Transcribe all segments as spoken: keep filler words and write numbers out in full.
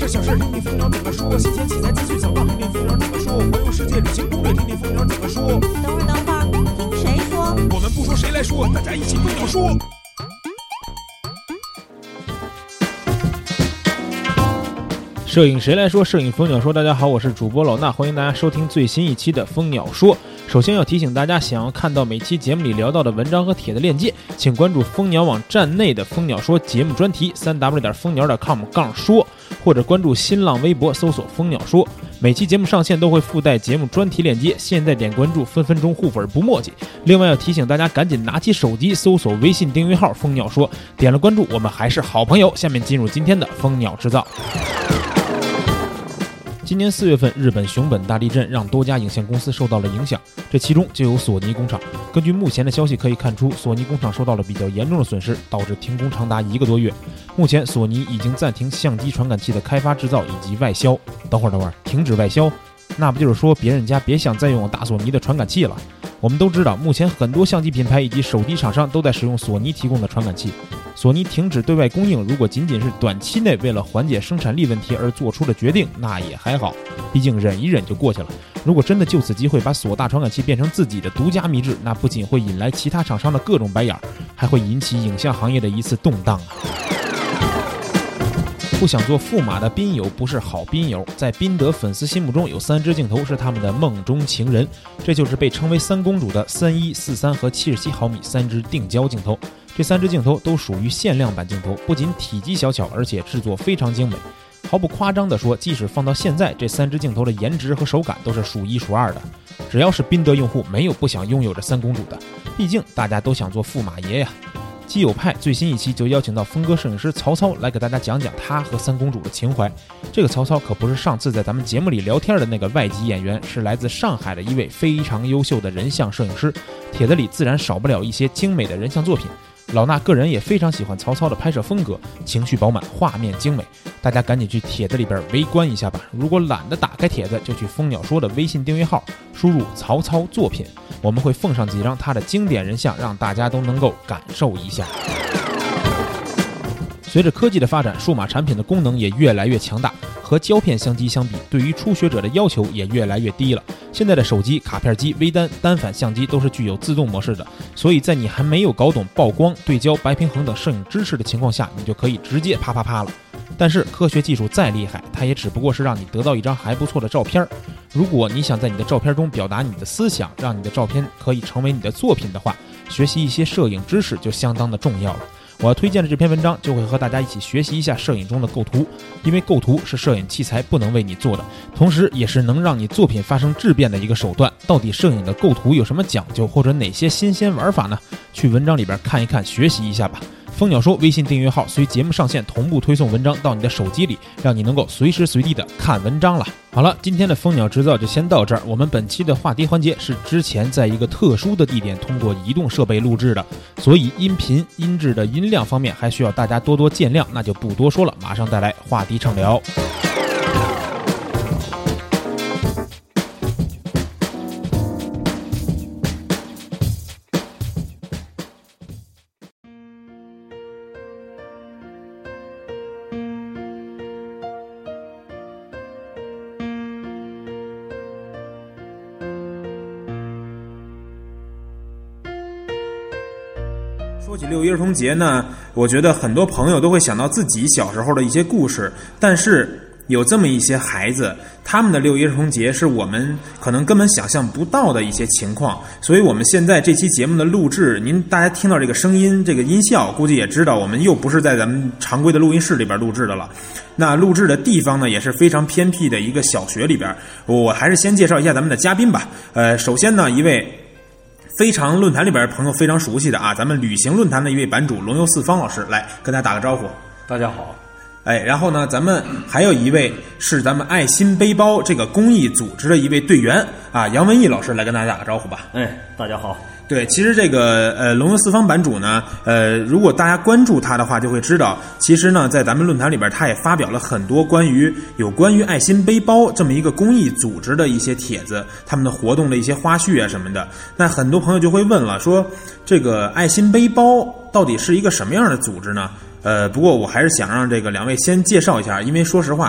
事小事听听蜂鸟怎么说，新鲜器材资讯小道听听蜂鸟怎么说，环游世界旅行攻略听听蜂鸟怎么说。 等会儿等会儿，听谁说？ 我们不说谁来说，大家一起蜂鸟说。 摄影谁来说？摄影蜂鸟说。大家好，我是主播老衲，欢迎大家收听最新一期的蜂鸟说。首先要提醒大家，想要看到每期节目里聊到的文章和帖的链接，请关注蜂鸟网站内的蜂鸟说节目专题 三 w 点蜂鸟点 com 杠说，或者关注新浪微博搜索蜂鸟说。每期节目上线都会附带节目专题链接，现在点关注，分分钟互粉不墨迹。另外要提醒大家，赶紧拿起手机搜索微信订阅号蜂鸟说，点了关注，我们还是好朋友。下面进入今天的蜂鸟制造。今年四月份，日本熊本大地震让多家影像公司受到了影响，这其中就有索尼工厂。根据目前的消息可以看出，索尼工厂受到了比较严重的损失，导致停工长达一个多月。目前，索尼已经暂停相机传感器的开发、制造以及外销。等会儿，等会儿，停止外销，那不就是说别人家别想再用大索尼的传感器了？我们都知道，目前很多相机品牌以及手机厂商都在使用索尼提供的传感器。索尼停止对外供应，如果仅仅是短期内为了缓解生产力问题而做出的决定，那也还好，毕竟忍一忍就过去了。如果真的就此机会把索大传感器变成自己的独家秘制，那不仅会引来其他厂商的各种白眼，还会引起影像行业的一次动荡啊！不想做驸马的宾友不是好宾友，在宾得粉丝心目中有三支镜头是他们的梦中情人，这就是被称为三公主的三一、四三和七十七毫米三支定焦镜头。这三支镜头都属于限量版镜头，不仅体积小巧，而且制作非常精美。毫不夸张地说，即使放到现在，这三支镜头的颜值和手感都是数一数二的。只要是宾得用户，没有不想拥有这三公主的，毕竟大家都想做驸马爷呀。基友派最新一期就邀请到风格摄影师曹操来给大家讲讲他和三公主的情怀。这个曹操可不是上次在咱们节目里聊天的那个外籍演员，是来自上海的一位非常优秀的人像摄影师。帖子里自然少不了一些精美的人像作品。老衲个人也非常喜欢曹操的拍摄风格，情绪饱满，画面精美。大家赶紧去帖子里边围观一下吧。如果懒得打开帖子，就去蜂鸟说的微信订阅号，输入曹操作品，我们会奉上几张他的经典人像，让大家都能够感受一下。随着科技的发展，数码产品的功能也越来越强大，和胶片相机相比，对于初学者的要求也越来越低了。现在的手机、卡片机、微单、单反相机都是具有自动模式的，所以在你还没有搞懂曝光、对焦、白平衡等摄影知识的情况下，你就可以直接啪啪啪了。但是科学技术再厉害，它也只不过是让你得到一张还不错的照片。如果你想在你的照片中表达你的思想，让你的照片可以成为你的作品的话，学习一些摄影知识就相当的重要了。我要推荐的这篇文章就会和大家一起学习一下摄影中的构图，因为构图是摄影器材不能为你做的，同时也是能让你作品发生质变的一个手段。到底摄影的构图有什么讲究，或者哪些新鲜玩法呢？去文章里边看一看，学习一下吧。蜂鸟说微信订阅号随节目上线同步推送文章到你的手机里，让你能够随时随地的看文章了。好了，今天的蜂鸟制造就先到这儿。我们本期的话题环节是之前在一个特殊的地点通过移动设备录制的，所以音频音质的音量方面还需要大家多多见谅，那就不多说了，马上带来话题畅聊。 说起六一儿童节呢，我觉得很多朋友都会想到自己小时候的一些故事，但是有这么一些孩子，他们的六一儿童节是我们可能根本想象不到的一些情况。所以我们现在这期节目的录制，您大家听到这个声音这个音效，估计也知道我们又不是在咱们常规的录音室里边录制的了。那录制的地方呢也是非常偏僻的一个小学里边。我还是先介绍一下咱们的嘉宾吧。呃，首先呢，一位非常论坛里边朋友非常熟悉的啊，咱们旅行论坛的一位版主龙游四方老师来跟大家打个招呼。 大家好。 哎，然后呢，咱们还有一位是咱们爱心背包这个公益组织的一位队员啊，杨文义老师来跟大家打个招呼吧。 哎，大家好。 对，其实这个呃龙游四方版主呢，呃，如果大家关注他的话，就会知道，其实呢，在咱们论坛里边，他也发表了很多关于有关于爱心背包这么一个公益组织的一些帖子，他们的活动的一些花絮啊什么的。那很多朋友就会问了，说这个爱心背包到底是一个什么样的组织呢？呃，不过我还是想让这个两位先介绍一下，因为说实话，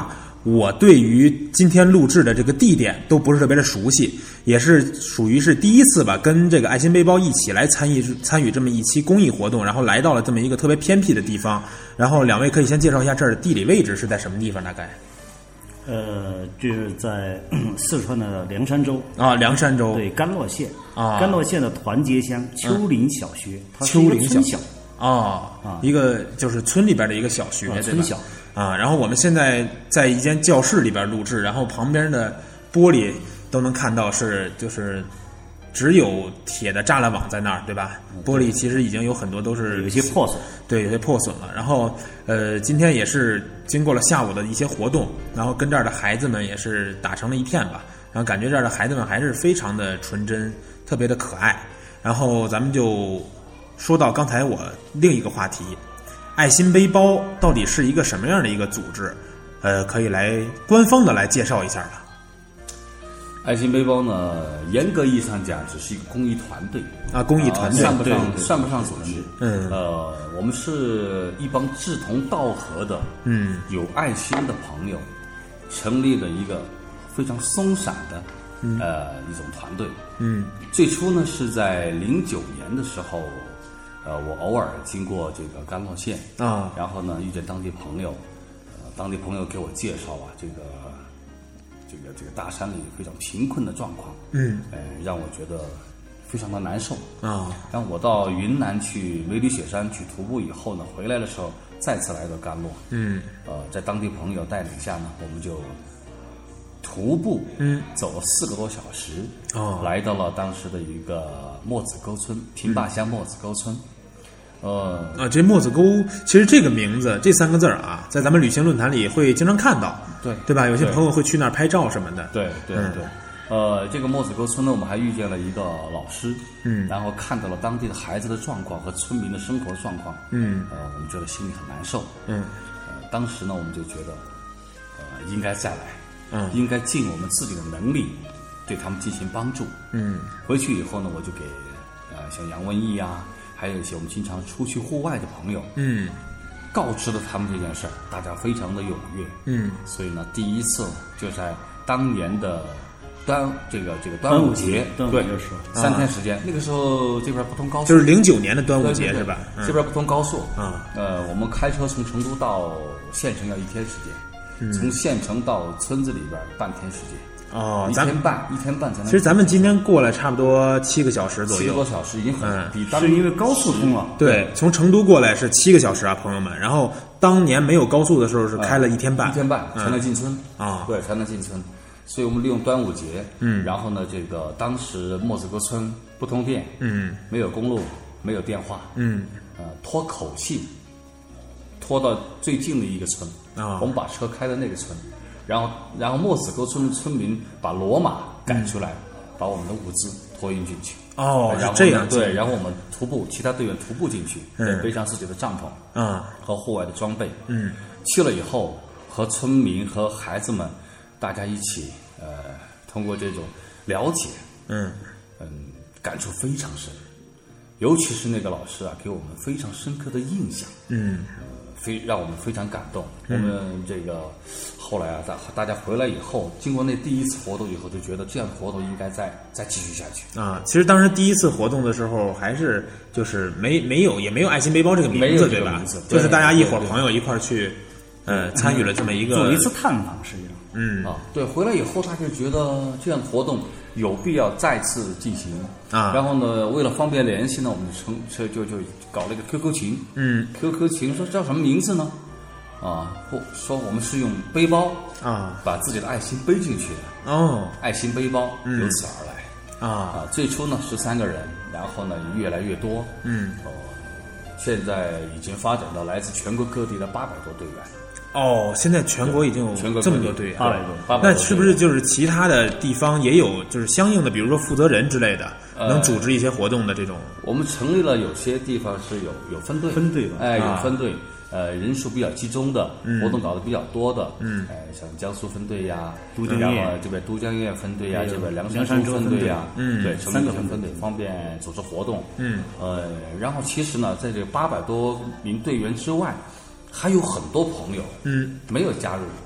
我对于今天录制的这个地点都不是特别的熟悉，也是属于是第一次吧，跟这个爱心背包一起来参与参与这么一期公益活动，然后来到了这么一个特别偏僻的地方。然后两位可以先介绍一下这儿的地理位置是在什么地方？大概？ 呃，就是在四川的凉山州啊，凉山州对甘洛县啊， 甘洛县的团结乡丘陵小学，嗯、它是丘陵小小啊啊，一个就是村里边的一个小学， 啊、村小啊。然后我们现在在一间教室里边录制，然后旁边的玻璃都能看到是就是只有铁的栅栏网在那儿，对吧？玻璃其实已经有很多都是有一些破损， 对，有些破损了。然后呃，今天也是经过了下午的一些活动，然后跟这儿的孩子们也是打成了一片吧。然后感觉这儿的孩子们还是非常的纯真，特别的可爱。然后咱们就说到刚才我另一个话题，爱心背包到底是一个什么样的一个组织？呃，可以来官方的来介绍一下吧。 爱心背包呢，严格意义上讲，只是一个公益团队啊，公益团队、 呃、算不上算不上组织。 嗯， 呃，我们是一帮志同道合的， 嗯， 有爱心的朋友，成立了一个非常松散的，嗯、呃，一种团队。 嗯， 最初呢是在零九年的时候，呃，我偶尔经过这个甘洛县啊， 然后呢遇见当地朋友，呃，当地朋友给我介绍啊，这个。这个这个大山里非常贫困的状况， 嗯， 呃，让我觉得非常的难受啊。 然后我到云南去梅里雪山去徒步以后呢，回来的时候再次来到甘洛， 嗯， 呃，在当地朋友带领下呢，我们就徒步， 嗯， 走了四个多小时， 哦， 来到了当时的一个墨子沟村，平坝乡墨子沟村。呃啊，这墨子沟其实这个名字这三个字儿啊，在咱们旅行论坛里会经常看到， 对对吧？有些朋友会去那儿拍照什么的。 对对嗯、 对，呃，这个墨子沟村呢，我们还遇见了一个老师， 嗯， 然后看到了当地的孩子的状况和村民的生活状况， 嗯， 呃，我们觉得心里很难受， 嗯， 呃，当时呢，我们就觉得，呃，应该再来， 嗯， 应该尽我们自己的能力对他们进行帮助， 嗯， 回去以后呢，我就给呃像杨文义啊。还有一些我们经常出去户外的朋友， 嗯， 告知了他们这件事儿，大家非常的踊跃， 嗯， 所以呢，第一次就在当年的端这个这个端午节， 端午对， 节的时候三天时间，那个时候这边不通高速， 就是零九年的端午节对对对是吧？嗯、 这边不通高速啊， 呃，我们开车从成都到县城要一天时间， 嗯、 从县城到村子里边半天时间。 哦， 一天半，一天半才能。 其实咱们今天过来差不多七个小时左右， 七个多小时已经很、 嗯、 比当是因为高速通了。 对，从成都过来是七个小时啊，朋友们。然后当年没有高速的时候是开了一天半， 嗯、一天半才能进村啊、嗯， 对，才能进村。所以我们利用端午节， 嗯， 然后呢，这个当时墨子沟村不通电， 嗯， 没有公路，没有电话， 嗯， 呃，拖口气，拖到最近的一个村啊， 我们把车开到那个村。然后，然后墨子沟村的村民把骡马赶出来，嗯、把我们的物资托运进去。 哦， 然后是这样。 对，然后我们徒步，其他队员徒步进去， 嗯， 背上自己的帐篷， 啊、 嗯，和户外的装备， 嗯， 去了以后，和村民和孩子们，大家一起，呃，通过这种了解， 嗯嗯，感触非常深，尤其是那个老师啊，给我们非常深刻的印象， 嗯。 非让我们非常感动。我们这个后来啊，大大家回来以后，经过那第一次活动以后，就觉得这样的活动应该再再继续下去啊。其实当时第一次活动的时候，还是就是没没有也没有爱心背包这个名字，对吧？就是大家一伙朋友一块儿去，呃，参与了这么一个做一次探访，实际上， 嗯啊，对，回来以后大家觉得这样的活动有必要再次进行啊。 然后呢，为了方便联系呢，我们成就就就搞了一个 Q Q 群， 嗯 ，Q Q 群说叫什么名字呢？啊，或说我们是用背包啊， 把自己的爱心背进去的哦， 爱心背包嗯、 由此而来啊啊。最初呢十三个人，然后呢越来越多， 嗯， 哦，现在已经发展到来自全国各地的八百多队员。 哦，现在全国已经有这么多队员， 八百多， 八百多。 那是不是就是其他的地方也有就是相应的，比如说负责人之类的， 呃、 能组织一些活动的这种？ 我们成立了有些地方是有有分队， 分队吧， 哎， 啊、 有分队，呃，人数比较集中的， 嗯、 活动搞得比较多的， 嗯， 哎，像江苏分队呀， 都江堰，这边都江堰分队呀，这边凉山州分队呀， 嗯， 对， 三个分队方便组织活动， 嗯， 呃，然后其实呢，在这八百多名队员之外。还有很多朋友， 嗯， 没有加入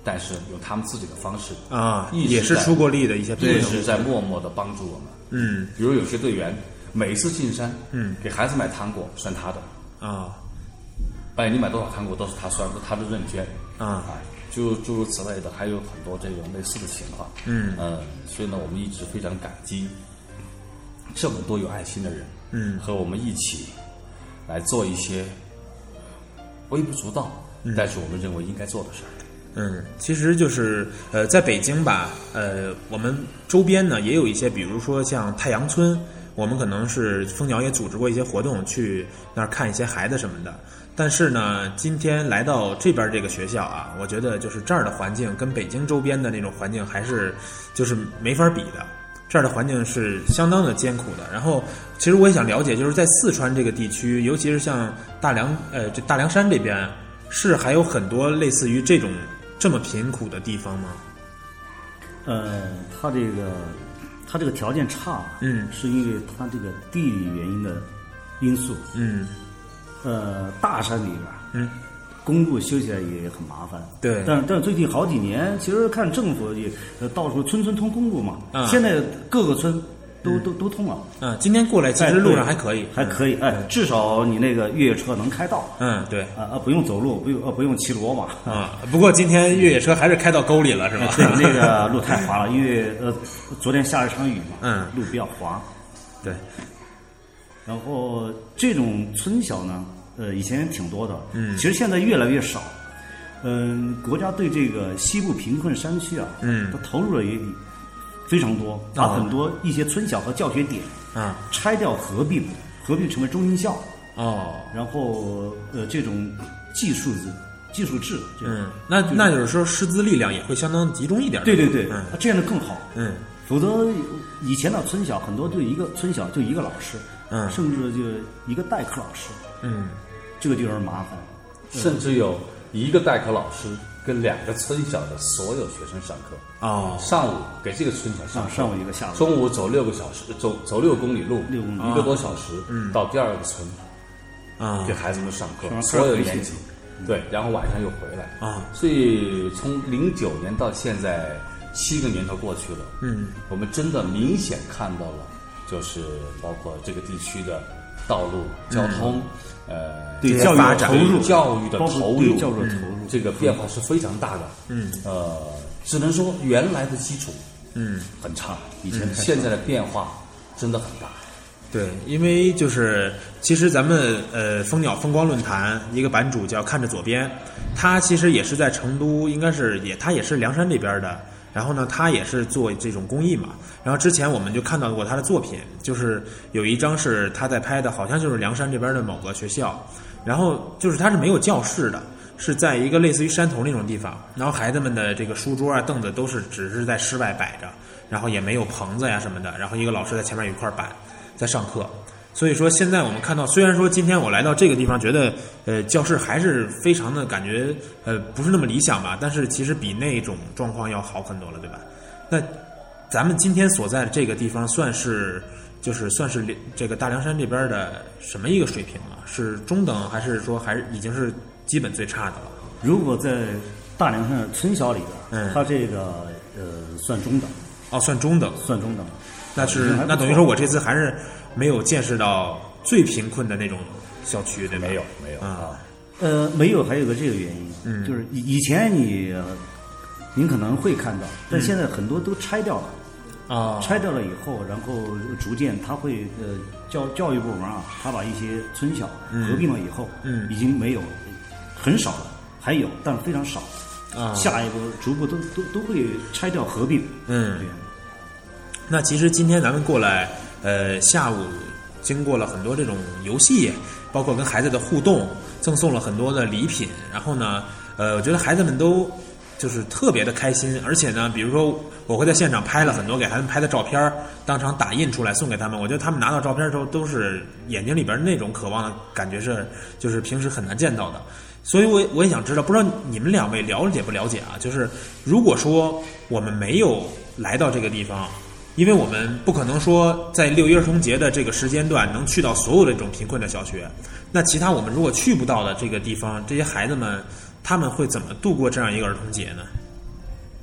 但是用他们自己的方式啊， 一直也是出过力的一些朋友， 一直在默默的帮助我们。 嗯， 比如有些队员每次进山， 嗯， 给孩子买糖果算他的啊， 哎，你买多少糖果都是他算，他的认捐啊， 哎，就诸如此类的，还有很多这种类似的情况。 嗯呃，所以呢，我们一直非常感激这么多有爱心的人， 嗯， 和我们一起来做一些微不足道， 嗯、 但是我们认为应该做的事儿。 嗯，其实就是呃，在北京吧，呃，我们周边呢也有一些，比如说像太阳村，我们可能是蜂鸟也组织过一些活动，去那儿看一些孩子什么的。但是呢，今天来到这边这个学校啊，我觉得就是这儿的环境跟北京周边的那种环境还是就是没法比的。这儿的环境是相当的艰苦的。然后，其实我也想了解，就是在四川这个地区，尤其是像大凉呃这大凉山这边，是还有很多类似于这种这么贫苦的地方吗？ 呃，它这个它这个条件差， 嗯， 是因为它这个地理原因的因素， 嗯， 呃，大山里边， 嗯。 公路修起来也很麻烦， 对。 但但最近好几年，其实看政府也呃到处村村通公路嘛， 啊、 现在各个村都、嗯、都都通了。 嗯，今天过来其实路上还可以， 还可以，哎，嗯、至少你那个越野车能开道。 嗯，对。 啊啊，不用走路，不用呃不用骑骡马。 啊，不过今天越野车还是开到沟里了，是吧？ 对，那个路太滑了，因为呃昨天下了一场雨嘛， 嗯， 路比较滑。 对。 然后这种村小呢，呃，以前挺多的， 嗯， 其实现在越来越少。嗯，国家对这个西部贫困山区啊， 嗯， 它投入了也非常多，把很多一些村小和教学点啊拆掉合并，合并成为中心校哦， 然后呃这种技术制技术制， 嗯，那那就是说师资力量也会相当集中一点， 对对对， 嗯， 这样的更好， 嗯， 否则以前的村小很多就一个村小就一个老师， 嗯， 甚至就一个代课老师， 嗯， 这个就有点麻烦， 甚至有一个代课老师跟两个村小的所有学生上课。 哦， 上午给这个村小上课， 上午一个，下午中午走六个小时，走走六公里路， 六公里一个多小时， 嗯， 到第二个村， 啊， 给孩子们上课，所有年级，对，然后晚上又回来啊。 所以从零九年到现在七个年头过去了， 嗯， 我们真的明显看到了，就是包括这个地区的道路、交通。呃， 对教育的投入， 教育的投入， 教育的投入， 这个变化是非常大的。 嗯， 呃，只能说原来的基础， 嗯， 很差，以前现在的变化真的很大。 对，因为就是其实咱们呃蜂鸟风光论坛一个版主叫看着左边，他其实也是在成都，应该是也他也是凉山这边的。然后呢，他也是做这种公益嘛。然后之前我们就看到过他的作品，就是有一张是他在拍的，好像就是凉山这边的某个学校。然后就是他是没有教室的，是在一个类似于山头那种地方。然后孩子们的这个书桌啊、凳子都是只是在室外摆着，然后也没有棚子呀什么的。然后一个老师在前面有一块板在上课。所以说现在我们看到，虽然说今天我来到这个地方，觉得呃教室还是非常的感觉呃不是那么理想吧，但是其实比那种状况要好很多了，对吧？那咱们今天所在的这个地方算是就是算是这个大凉山这边的什么一个水平了？是中等还是说还是已经是基本最差的了？ 如果在大凉山村小里边， 嗯， 它这个呃算中等。 哦，算中等， 算中等。 那是那等于说我这次还是没有见识到最贫困的那种校区，对吧？ 没有，没有啊。 呃，没有，还有个这个原因， 嗯， 就是以以前你您可能会看到，但现在很多都拆掉了。 啊、嗯， 拆掉了以后，然后逐渐他会呃教教育部门啊，他把一些村小合并了以后， 嗯， 已经没有很少了，还有但非常少。 啊， 下一步逐步都都都会拆掉合并。 嗯，那其实今天咱们过来，呃，下午经过了很多这种游戏，包括跟孩子的互动，赠送了很多的礼品。然后呢，呃，我觉得孩子们都就是特别的开心，而且呢，比如说我会在现场拍了很多给孩子们拍的照片，当场打印出来送给他们。我觉得他们拿到照片的时候，都是眼睛里边那种渴望的感觉是，就是平时很难见到的。所以我我也想知道，不知道你们两位了解不了解啊？就是如果说我们没有来到这个地方，因为我们不可能说在六一儿童节的这个时间段能去到所有的这种贫困的小学，那其他我们如果去不到的这个地方，这些孩子们他们会怎么度过这样一个儿童节呢？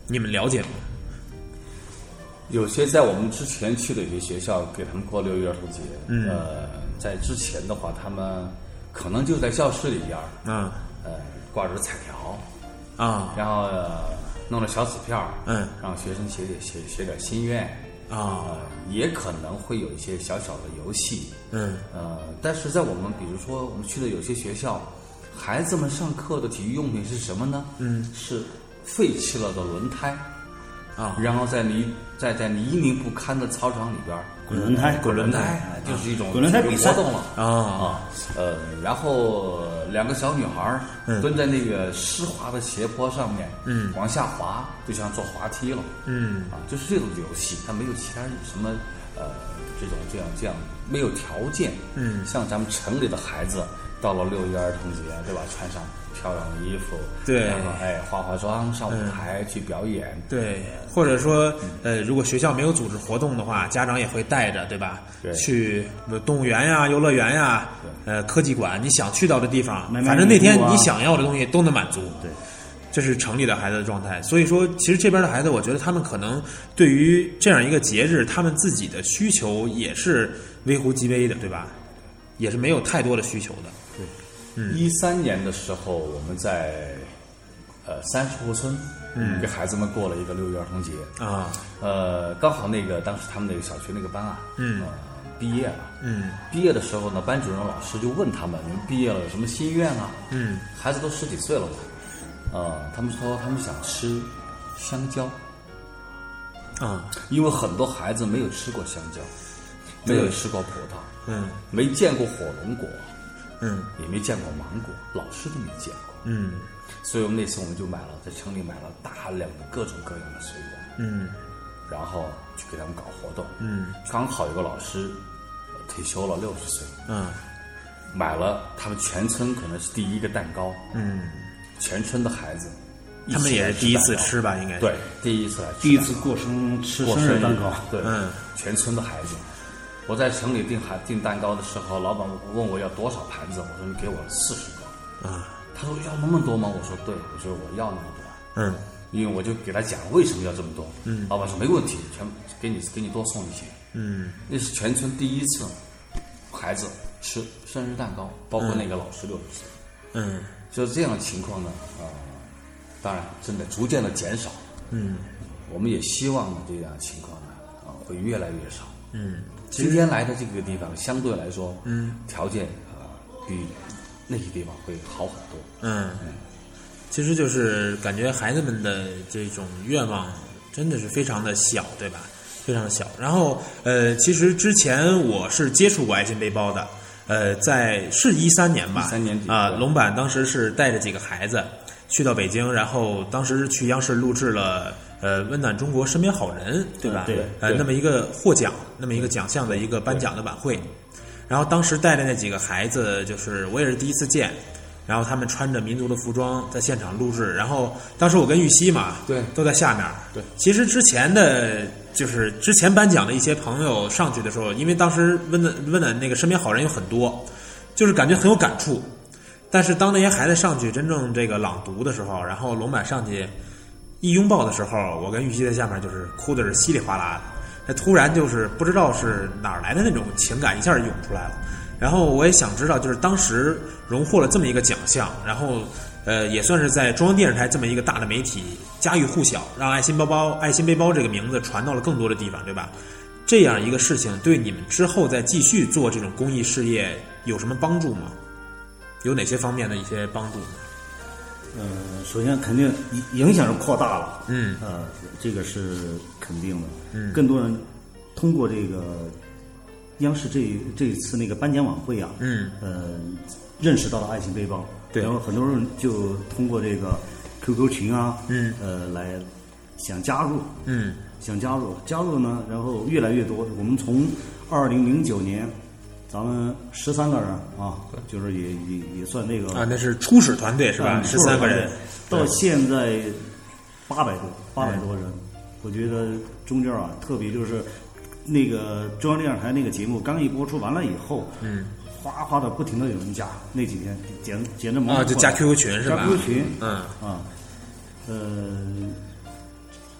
你们了解吗？ 有些在我们之前去的一些学校给他们过六一儿童节，嗯，呃，在之前的话，他们可能就在教室里边， 嗯， 呃，挂着彩条， 啊， 然后、呃、弄了小纸片， 嗯， 让学生写点写写点心愿， 啊、 呃，也可能会有一些小小的游戏， 嗯， 呃，但是在我们比如说我们去的有些学校，孩子们上课的体育用品是什么呢？嗯，是废弃了的轮胎。 啊， 然后在泥在在泥泞不堪的操场里边滚轮胎， 滚轮胎，哎就是一种滚轮胎比赛活动了啊啊，呃，然后两个小女孩蹲在那个湿滑的斜坡上面，嗯，往下滑，就像坐滑梯了， 嗯啊，就是这种游戏，它没有其他什么呃这种这样这样没有条件， 嗯， 像咱们城里的孩子到了六一儿童节，对吧？穿上漂亮的衣服， 对， 然后哎化化妆上舞台去表演， 对，或者说呃，如果学校没有组织活动的话，家长也会带着，对吧？ 对， 去动物园呀、游乐园呀、呃科技馆，你想去到的地方， 买买反正那天礼物啊你想要的东西都能满足。 对， 这是城里的孩子的状态。所以说，其实这边的孩子，我觉得他们可能对于这样一个节日，他们自己的需求也是微乎其微的，对吧？也是没有太多的需求的。 一三年的时候，我们在呃三十户村，嗯，给孩子们过了一个六一儿童节啊， 呃，刚好那个当时他们那个小学那个班啊， 嗯， 呃，毕业了， 嗯， 毕业的时候呢，班主任老师就问他们，你们毕业了有什么心愿啊？ 嗯， 孩子都十几岁了嘛，呃，他们说他们想吃香蕉， 啊， 因为很多孩子没有吃过香蕉，没有吃过葡萄， 嗯， 没见过火龙果。 嗯， 也没见过芒果，老师都没见过。 嗯， 所以我们那次我们就买了，在城里买了大量的各种各样的水果。 嗯， 然后去给他们搞活动。 嗯， 刚好有个老师退休了，六十岁。 嗯， 买了他们全村可能是第一个蛋糕。 嗯， 全村的孩子， 他们也是第一次吃吧？应该是对，第一次来吃， 第一次过生吃过生日蛋糕。 对， 嗯， 全村的孩子。我在城里订孩订蛋糕的时候，老板问我要多少盘子，我说你给我四十个。 啊， 他说要那么多吗？我说对，我说我要那么多。 嗯， 因为我就给他讲为什么要这么多。嗯，老板说没问题，全给你给你多送一些。 嗯， 那是全村第一次孩子吃生日蛋糕，包括那个老师六十岁。 嗯， 就是这样的情况呢，啊、呃，当然正在逐渐的减少。 嗯， 我们也希望呢这样的情况呢，啊、呃，会越来越少。 嗯， 今天来的这个地方相对来说，嗯，条件啊、呃、比那些地方会好很多。 嗯，其实就是感觉孩子们的这种愿望真的是非常的小，对吧？非常的小。然后呃，其实之前我是接触过爱心背包的，呃，在是一三年吧， 一三年底啊，龙板当时是带着几个孩子去到北京，然后当时去央视录制了呃温暖中国身边好人，对吧？ 对， 呃，那么一个获奖，那么一个奖项的一个颁奖的晚会。然后当时带的那几个孩子，就是我也是第一次见，然后他们穿着民族的服装在现场录制，然后当时我跟玉溪嘛， 对， 都在下面。 对， 其实之前的，就是之前颁奖的一些朋友上去的时候，因为当时温暖温暖那个身边好人有很多，就是感觉很有感触。但是当那些孩子上去真正这个朗读的时候，然后龙板上去一拥抱的时候，我跟玉溪在下面就是哭的是稀里哗啦的。那突然就是不知道是哪儿来的那种情感一下涌出来了，然后我也想知道，就是当时荣获了这么一个奖项，然后呃也算是在中央电视台这么一个大的媒体家喻户晓，让爱心包包、爱心背包这个名字传到了更多的地方，对吧？这样一个事情对你们之后再继续做这种公益事业有什么帮助吗？有哪些方面的一些帮助呢？ 呃，首先肯定影响是扩大了， 嗯， 呃，这个是肯定的， 嗯， 更多人通过这个央视这这一次那个颁奖晚会啊， 嗯， 呃，认识到了爱心背包， 对， 然后很多人就通过这个 Q Q 群啊， 嗯， 呃，来想加入， 嗯， 想加入，加入呢，然后越来越多，我们从二零零九年。咱们十三个人啊，就是也也也算那个啊，那是初始团队是吧？十三个人， 到现在八百多，八百多人。我觉得中间啊，特别就是那个中央电视台那个节目刚一播出完了以后， 嗯， 哗哗的不停的有人加，那几天简简直猛啊，就加 Q Q 群是吧加 Q Q 群， 嗯啊，呃，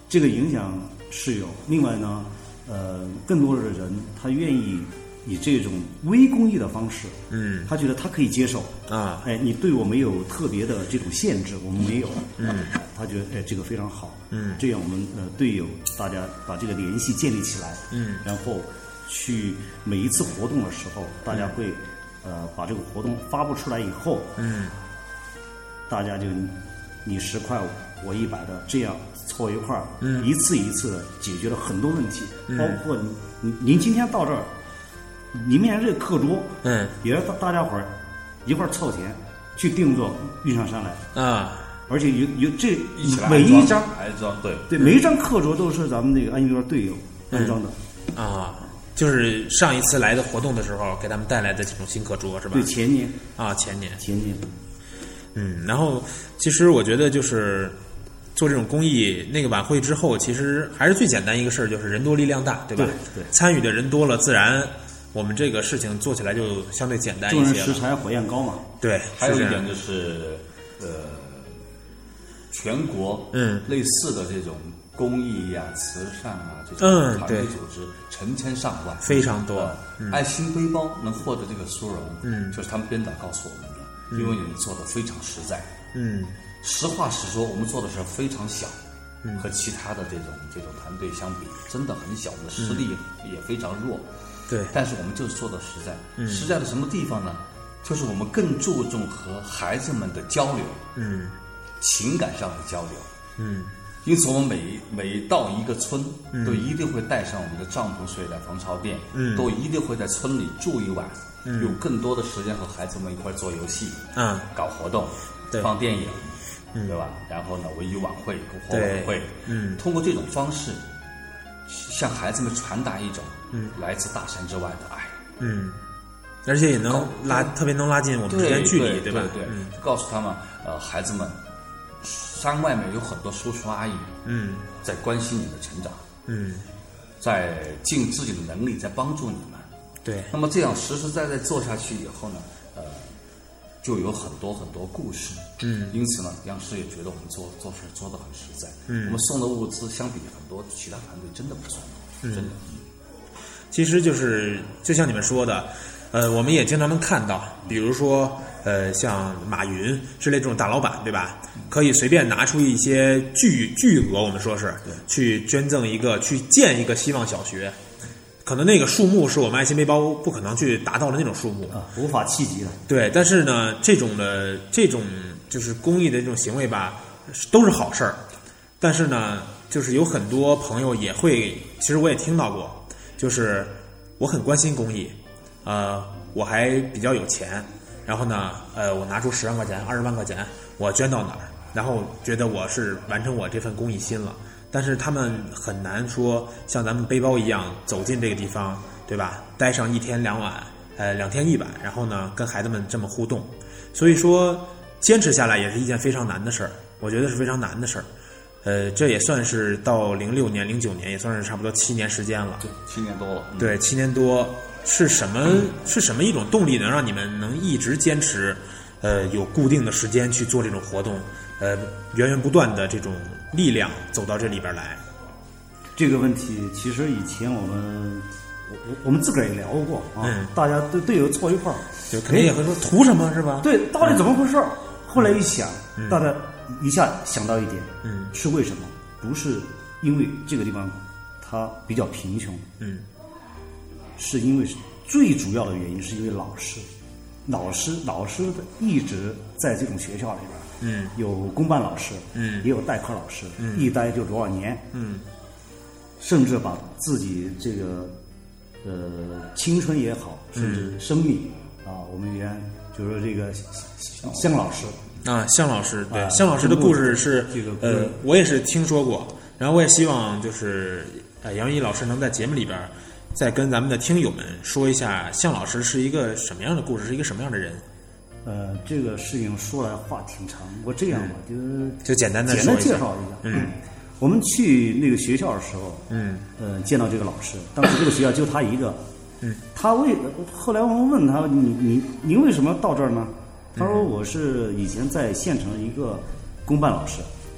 这个影响是有。另外呢，呃，更多的人他愿意以这种微公益的方式， 嗯， 他觉得他可以接受啊， 哎，你对我没有特别的这种限制，我们没有， 嗯， 他觉得哎这个非常好， 嗯， 这样我们呃队友大家把这个联系建立起来， 嗯， 然后去每一次活动的时候，大家会、嗯、呃把这个活动发布出来以后， 嗯， 大家就你十块我一百的这样凑一块儿， 嗯， 一次一次的解决了很多问题， 嗯、 包括您您您今天到这儿。您面前这个课桌， 嗯， 也是大大家伙儿一块儿凑钱去定做运上山来啊， 而且有有这一起来每一张安装，对对，每一张课桌都是咱们那个安全员队友安装的、 嗯、啊，就是上一次来的活动的时候给他们带来的这种新课桌是吧？ 对，前年啊，前年前年， 嗯，然后其实我觉得就是做这种公益，那个晚会之后，其实还是最简单一个事儿，就是人多力量大，对吧？ 对对， 参与的人多了，自然。我们这个事情做起来就相对简单一些了。 众人拾柴火焰高嘛。 对， 还有一点就是，呃，全国嗯类似的这种公益呀、啊、慈善啊这种团队组织成千上万， 非常多。 呃嗯、 爱心背包能获得这个殊荣， 嗯， 就是他们编导告诉我们的， 嗯、 因为你们做的非常实在。 嗯， 实话实说，我们做的是非常小。 嗯、 和其他的这种这种团队相比，真的很小，我们的实力也非常弱。 嗯对， 但是我们就是做的实在， 嗯、 实在的什么地方呢？就是我们更注重和孩子们的交流， 嗯， 情感上的交流， 嗯， 因此我们每每到一个村， 嗯、 都一定会带上我们的帐篷、睡袋、防潮垫， 嗯， 都一定会在村里住一晚， 嗯， 有更多的时间和孩子们一块做游戏， 嗯， 搞活动， 对， 放电影， 嗯、 对吧？然后呢，文娱晚会、篝火晚会， 嗯， 通过这种方式。向孩子们传达一种嗯来自大山之外的爱， 嗯，而且也能拉特别能拉近我们之间距离， 对吧？ 对， 嗯， 就告诉他们，呃，孩子们，山外面有很多叔叔阿姨， 嗯， 在关心你的成长， 嗯， 在尽自己的能力在帮助你们， 对。 那么这样实实在在做下去以后呢，呃，就有很多很多故事， 嗯， 因此呢，央视也觉得我们做做事做得很实在， 嗯， 我们送的物资相比很多其他团队真的不算， 嗯， 真的。 其实就是就像你们说的，呃，我们也经常能看到，比如说呃，像马云之类这种大老板，对吧？可以随便拿出一些巨巨额，我们说是去捐赠一个，去建一个希望小学。可能那个数目是我们爱心背包不可能去达到的那种数目啊，无法企及的。 对，但是呢，这种的这种就是公益的这种行为吧，都是好事儿。但是呢，就是有很多朋友也会，其实我也听到过，就是我很关心公益，呃，我还比较有钱，然后呢，呃，我拿出十万块钱、二十万块钱，我捐到哪儿，然后觉得我是完成我这份公益心了。但是他们很难说像咱们背包一样走进这个地方，对吧？待上一天两晚，呃，两天一晚，然后呢，跟孩子们这么互动。所以说，坚持下来也是一件非常难的事儿，我觉得是非常难的事儿。呃，这也算是到零六年、零九年，也算是差不多七年时间了。 对，七年多了。嗯、 对，七年多，是什么？嗯、是什么一种动力能让你们能一直坚持？呃，有固定的时间去做这种活动，呃，源源不断的这种力量走到这里边来。 这个问题其实以前我们我我们自个儿也聊过啊， 嗯、 大家队队友凑一块儿， 就肯定也会说图什么是吧？ 对，到底怎么回事？嗯、后来一想， 嗯、 大家一下想到一点， 嗯， 是为什么？不是因为这个地方它比较贫穷， 嗯， 是因为最主要的原因是因为老师。老师，老师的一直在这种学校里边， 嗯， 有公办老师， 嗯， 也有代课老师， 嗯， 一待就多少年， 嗯， 甚至把自己这个呃青春也好，甚至生命、嗯、啊，我们原就是这个向老师啊，向老师，对， 啊、 向老师的故事是这个呃，我也是听说过，然后我也希望就是呃杨一老师能在节目里边。再跟咱们的听友们说一下，向老师是一个什么样的故事，是一个什么样的人？ 呃，这个事情说来话挺长，我这样吧， 嗯、 就就简单的简单介绍一下。 嗯， 我们去那个学校的时候， 嗯， 呃，见到这个老师，当时这个学校就他一个， 嗯， 他为后来我们问他，你你您为什么到这儿呢？他说我是以前在县城一个公办老师，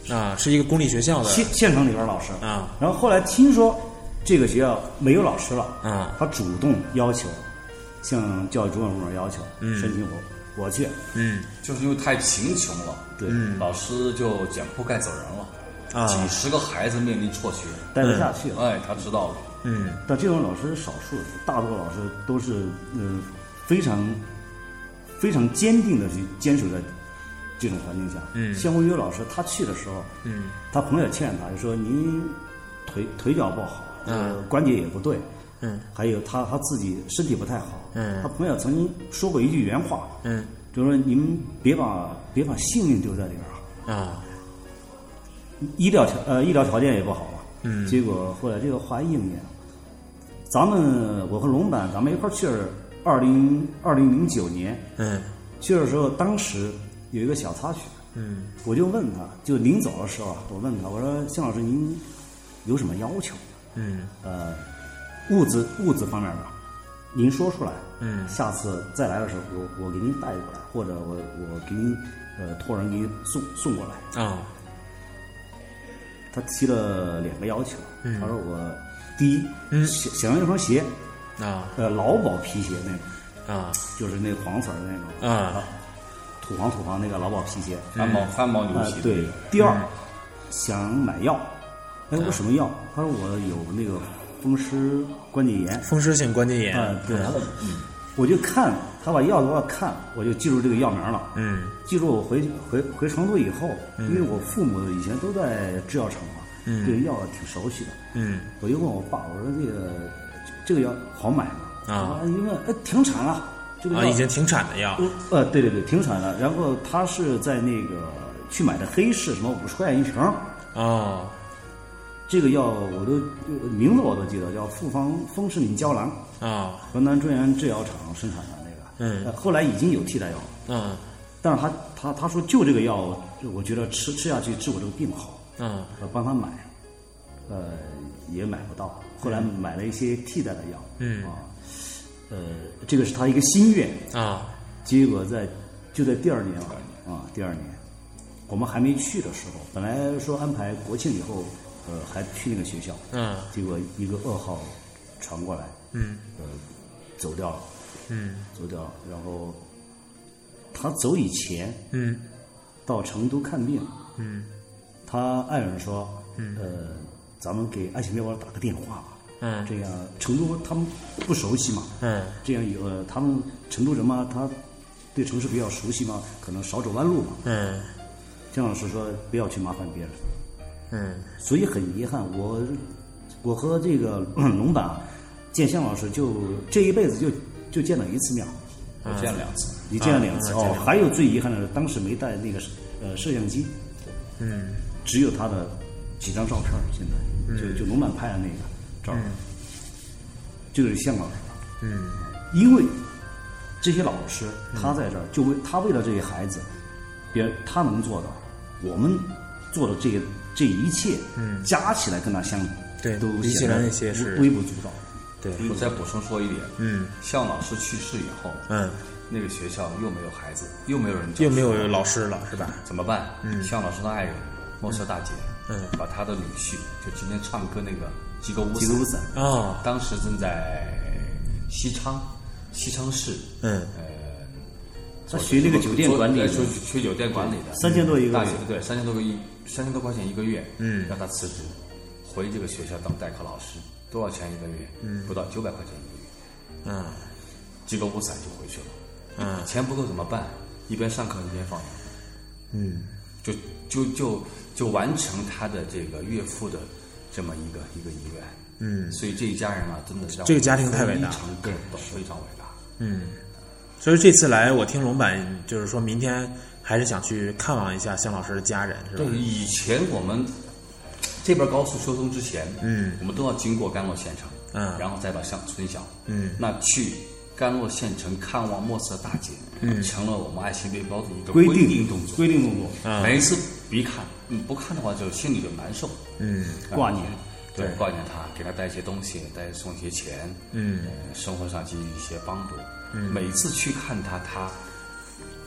啊，是一个公立学校的县县城里边老师啊。 然后后来听说这个学校没有老师了啊， 他主动要求向教育主管部门要求、嗯、申请我我去， 嗯， 就是因为太贫穷了， 对， 嗯、老师就卷铺盖走人了。啊，几十个孩子面临辍学， 待不下去了。 哎，他知道了。 嗯， 但这种老师是少数，大多数老师都是嗯、呃、非常非常坚定的去坚守在这种环境下。嗯，像我有个老师，他去的时候，嗯，他朋友劝他，就说您腿腿脚不好，呃，关节也不对，嗯，还有他他自己身体不太好，嗯，他朋友曾经说过一句原话，嗯，就是说您别把别把性命丢在里边啊。医疗条呃医疗条件也不好嘛，嗯，结果后来这个话应验了。咱们我和龙板咱们一块儿去了，二零二零零九年，嗯，去的时候当时有一个小插曲，嗯，我就问他，就临走的时候啊，我问他，我说向老师您有什么要求？嗯，呃，物质物质方面的，您说出来，嗯，下次再来的时候我我给您带过来，或者我我给您呃托人给您送送过来啊。他提了两个要求，嗯、他说我第一，嗯、想想要一双鞋，啊，呃，劳保皮鞋那种，啊，就是那个黄色的那种，啊，土黄土黄那个劳保皮鞋， 翻毛翻毛牛皮、 呃。对，第二，嗯、想买药，哎，我什么药？他说我有那个风湿关节炎， 风湿性关节炎， 啊、呃，对，嗯。我就看他把药给我看，我就记住这个药名了。嗯，记住我回回回成都以后，嗯、因为我父母以前都在制药厂嘛，嗯，对药挺熟悉的。嗯，我就问我爸，我说这个这个药好买吗？啊，因为哎停产了，这个药、 啊、已经停产的药。 呃，对对对，停产了。然后他是在那个去买的黑市，什么五十块钱一瓶。哦。这个药我都名字我都记得，叫复方风湿敏胶囊啊，河南中原制药厂生产的那个。嗯，呃、后来已经有替代药了。嗯，但是他他他说就这个药，我觉得吃吃下去治我这个病好。嗯，我帮他买，呃，也买不到。后来买了一些替代的药。嗯啊，呃，这个是他一个心愿啊。结果在就在第二年啊，第二年我们还没去的时候，本来说安排国庆以后。呃，还去那个学校，嗯，结果一个噩耗传过来，嗯，呃，走掉了，嗯，走掉了。然后他走以前，嗯，到成都看病，嗯，他爱人说，嗯，呃，咱们给爱情面包打个电话吧，嗯，这样成都他们不熟悉嘛，嗯，这样以后他们成都人嘛，他对城市比较熟悉嘛，可能少走弯路嘛，嗯，姜老师说不要去麻烦别人。嗯，所以很遗憾，我我和这个龙板见向老师就这一辈子就就见了一次面， 我见了两次， 你见了两次、啊、哦。还有最遗憾的是，当时没带那个呃摄像机，嗯，只有他的几张照片，现在、嗯、就就龙板拍的那个照片，嗯、就是向老师，嗯，因为这些老师他在这儿，就为他为了这些孩子，别人他能做到，我们做的这些。这一切，嗯，加起来跟他相比， 对， 都比起来那些是微不足道。 对，我再补充说一点，嗯，向老师去世以后，嗯，那个学校又没有孩子，又没有人， 又没有老师了，是吧？ 怎么办？嗯，向老师的爱人墨色大姐，嗯，把他的女婿，就今天唱歌那个吉格乌吉格乌伞啊，当时正在西昌，西昌市，嗯，呃。 他学那个酒店管理的， 学学酒店管理的， 三千多一个月， 对，三千多个一，三千多块钱一个月，嗯，让他辞职，回这个学校当代课老师，多少钱一个月？嗯，不到九百块钱一个月，嗯，几个五伞就回去了，嗯，钱不够怎么办？一边上课一边放羊，嗯，就就就就完成他的这个岳父的这么一个一个遗愿，嗯，所以这一家人啊，真的是这个家庭太伟大， 非常感动，非常伟大， 嗯。所以这次来，我听龙板就是说明天还是想去看望一下向老师的家人，是吧？ 对，以前我们这边高速修通之前，嗯，我们都要经过甘洛县城，嗯，然后再到乡村小，嗯，那去甘洛县城看望墨色大姐，嗯，成了我们爱心背包的一个规定动作， 规定动作， 嗯、每一次一看，嗯，不看的话就心里就难受， 嗯，挂念。 对，挂念他，给他带一些东西，带送一些钱，嗯、呃，生活上给予一些帮助。嗯，每次去看他，他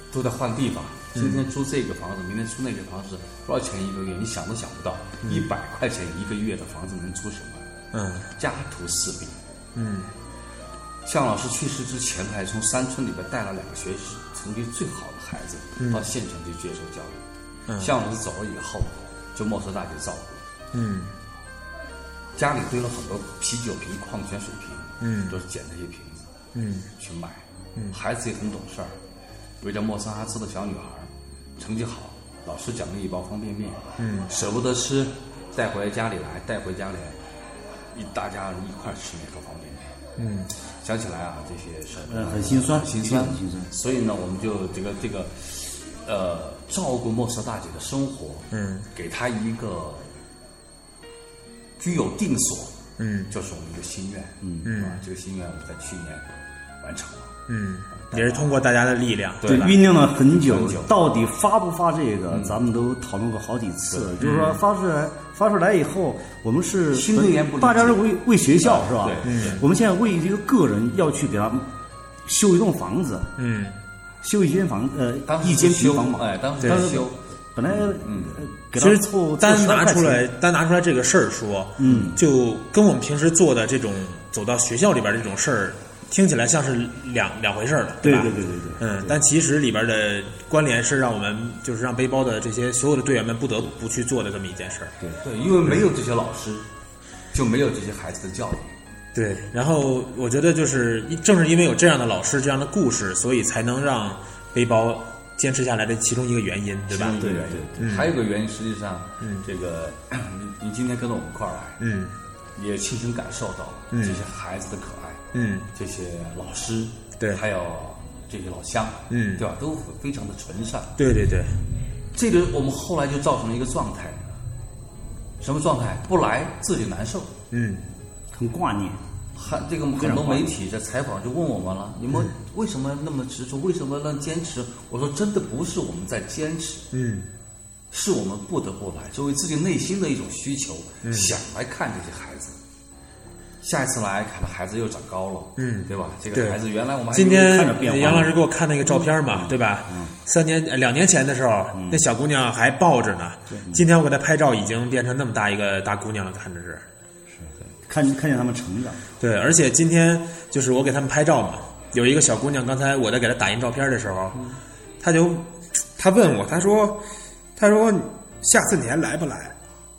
都在换地方。今天租这个房子，明天租那个房子，多少钱一个月？你想都想不到，一百块钱一个月的房子能租什么？ 嗯， 家徒四壁。 嗯， 向老师去世之前，还从山村里边带了两个学习成绩最好的孩子、嗯、到县城去接受教育。嗯，向老师走了以后，就莫舍大姐照顾。 嗯， 家里堆了很多啤酒瓶、矿泉水瓶， 嗯， 都是捡这些瓶子， 嗯， 去买。 嗯， 孩子也很懂事儿，有一个莫斯哈兹的小女孩，成绩好，老师奖励一包方便面， 嗯， 舍不得吃，带回家里来，带回家里来，一大家一块吃那个方便面。 嗯， 想起来啊，这些事呃很心酸， 心酸， 很心酸。 所以呢，我们就这个这个，呃，照顾莫舍大姐的生活， 嗯， 给她一个居有定所， 嗯， 就是我们一个心愿， 嗯嗯，啊，这个心愿我们在去年完成了。 嗯，也是通过大家的力量， 对， 吧？ 酝酿了很久， 很久到底发不发这个，嗯、咱们都讨论过好几次。就是说发出来，发出来以后，我们是新的言不理解， 大家是为为学校、嗯、是吧？ 对， 嗯，我们现在为一个个人要去给他修一栋房子， 嗯， 修一间房，呃， 当一间平房嘛， 哎，当时当时修。 本来嗯， 其实凑单拿出来单拿出来这个事儿说， 嗯， 就跟我们平时做的这种走到学校里边这种事儿，听起来像是两两回事儿了， 对吧？ 对对对对， 嗯，但其实里边的关联是让我们就是让背包的这些所有的队员们不得不去做的这么一件事儿。 对对，因为没有这些老师，就没有这些孩子的教育。 对，然后我觉得就是正是因为有这样的老师、这样的故事，所以才能让背包坚持下来的其中一个原因，对吧？ 对对对， 嗯、 还有个原因，实际上， 嗯， 这个您您今天跟着我们一块儿来， 嗯， 也亲身感受到这些孩子的可爱， 嗯， 这些老师， 对， 还有这些老乡， 嗯， 对吧？都非常的纯善。 对对对， 这个我们后来就造成了一个状态，什么状态？不来自己难受， 嗯， 很挂念。 还这个很多媒体在采访就问我们了，你们为什么那么执着？为什么那坚持？我说真的不是我们在坚持， 嗯， 是我们不得不来，作为自己内心的一种需求， 嗯、 想来看这些孩子。下一次来看到孩子又长高了， 嗯， 对吧？这个孩子原来我们还今天看着变化杨老师给我看那个照片嘛， 嗯、 对吧？ 嗯、 三年两年前的时候， 嗯、 那小姑娘还抱着呢，嗯、今天我给她拍照，已经变成那么大一个大姑娘了，看着是。 看看见他们成长， 对，而且今天就是我给他们拍照嘛，有一个小姑娘，刚才我在给她打印照片的时候，嗯、她就她问我，她说，她说下次你还来不来？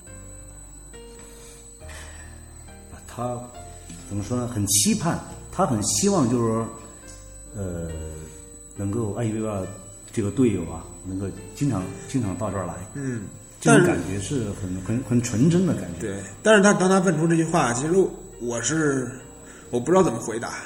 她怎么说呢？很期盼，她很希望就是说，呃，能够爱一位这个队友啊，能够经常经常到这儿来， 嗯。 这种感觉是很很很纯真的感觉。 对，但是他当他问出这句话，其实我是我不知道怎么回答。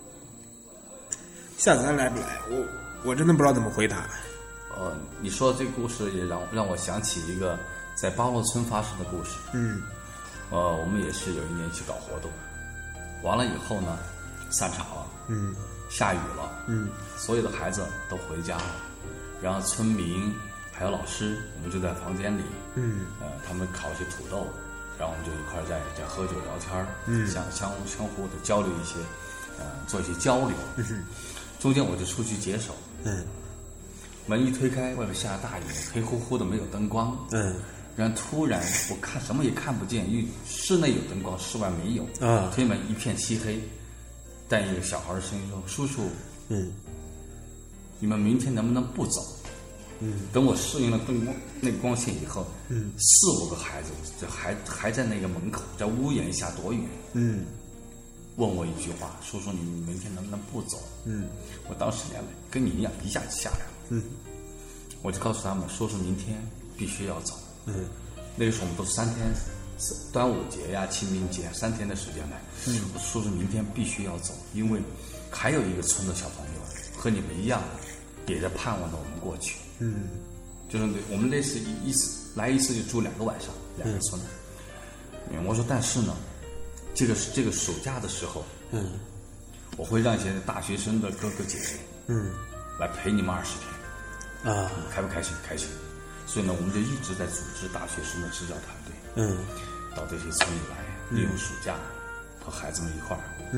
下次他来不来，我我真的不知道怎么回答。 呃，你说的这个故事也让让我想起一个在巴洛村发生的故事。 嗯， 呃，我们也是有一年去搞活动，完了以后呢，散场了， 嗯， 下雨了， 嗯， 所有的孩子都回家了，然后村民。还有老师，我们就在房间里， 嗯， 呃，他们烤一些土豆，然后我们就一块在在喝酒聊天， 嗯， 相相相互的交流一些，呃，做一些交流。 嗯， 中间我就出去解手， 嗯， 门一推开，外面下大雨，黑乎乎的，没有灯光， 嗯， 然后突然我看什么也看不见，因为室内有灯光，室外没有， 啊， 推门一片漆黑，但一个小孩的声音说：“叔叔， 嗯， 你们明天能不能不走？” 嗯， 等我适应了灯光那个光线以后， 嗯， 四五个孩子就还还在那个门口，在屋檐下躲雨， 嗯， 问我一句话：“叔叔，你明天能不能不走？” 嗯， 我当时连跟你一样，一下就下来了。 嗯， 我就告诉他们，叔叔明天必须要走。 嗯， 那个时候我们都是三天，端午节呀、清明节三天的时间来。 嗯， 我叔叔明天必须要走，因为还有一个村的小朋友和你们一样，也在盼望着我们过去。 嗯， 就是我们那次一一次来一次就住两个晚上，两个村。嗯，我说但是呢，这个这个暑假的时候， 嗯， 我会让一些大学生的哥哥姐姐， 嗯， 来陪你们二十天， 啊， 开不开心？开心。所以呢，我们就一直在组织大学生的支教团队， 嗯， 到这些村里来，利用暑假和孩子们一块儿， 嗯， 啊，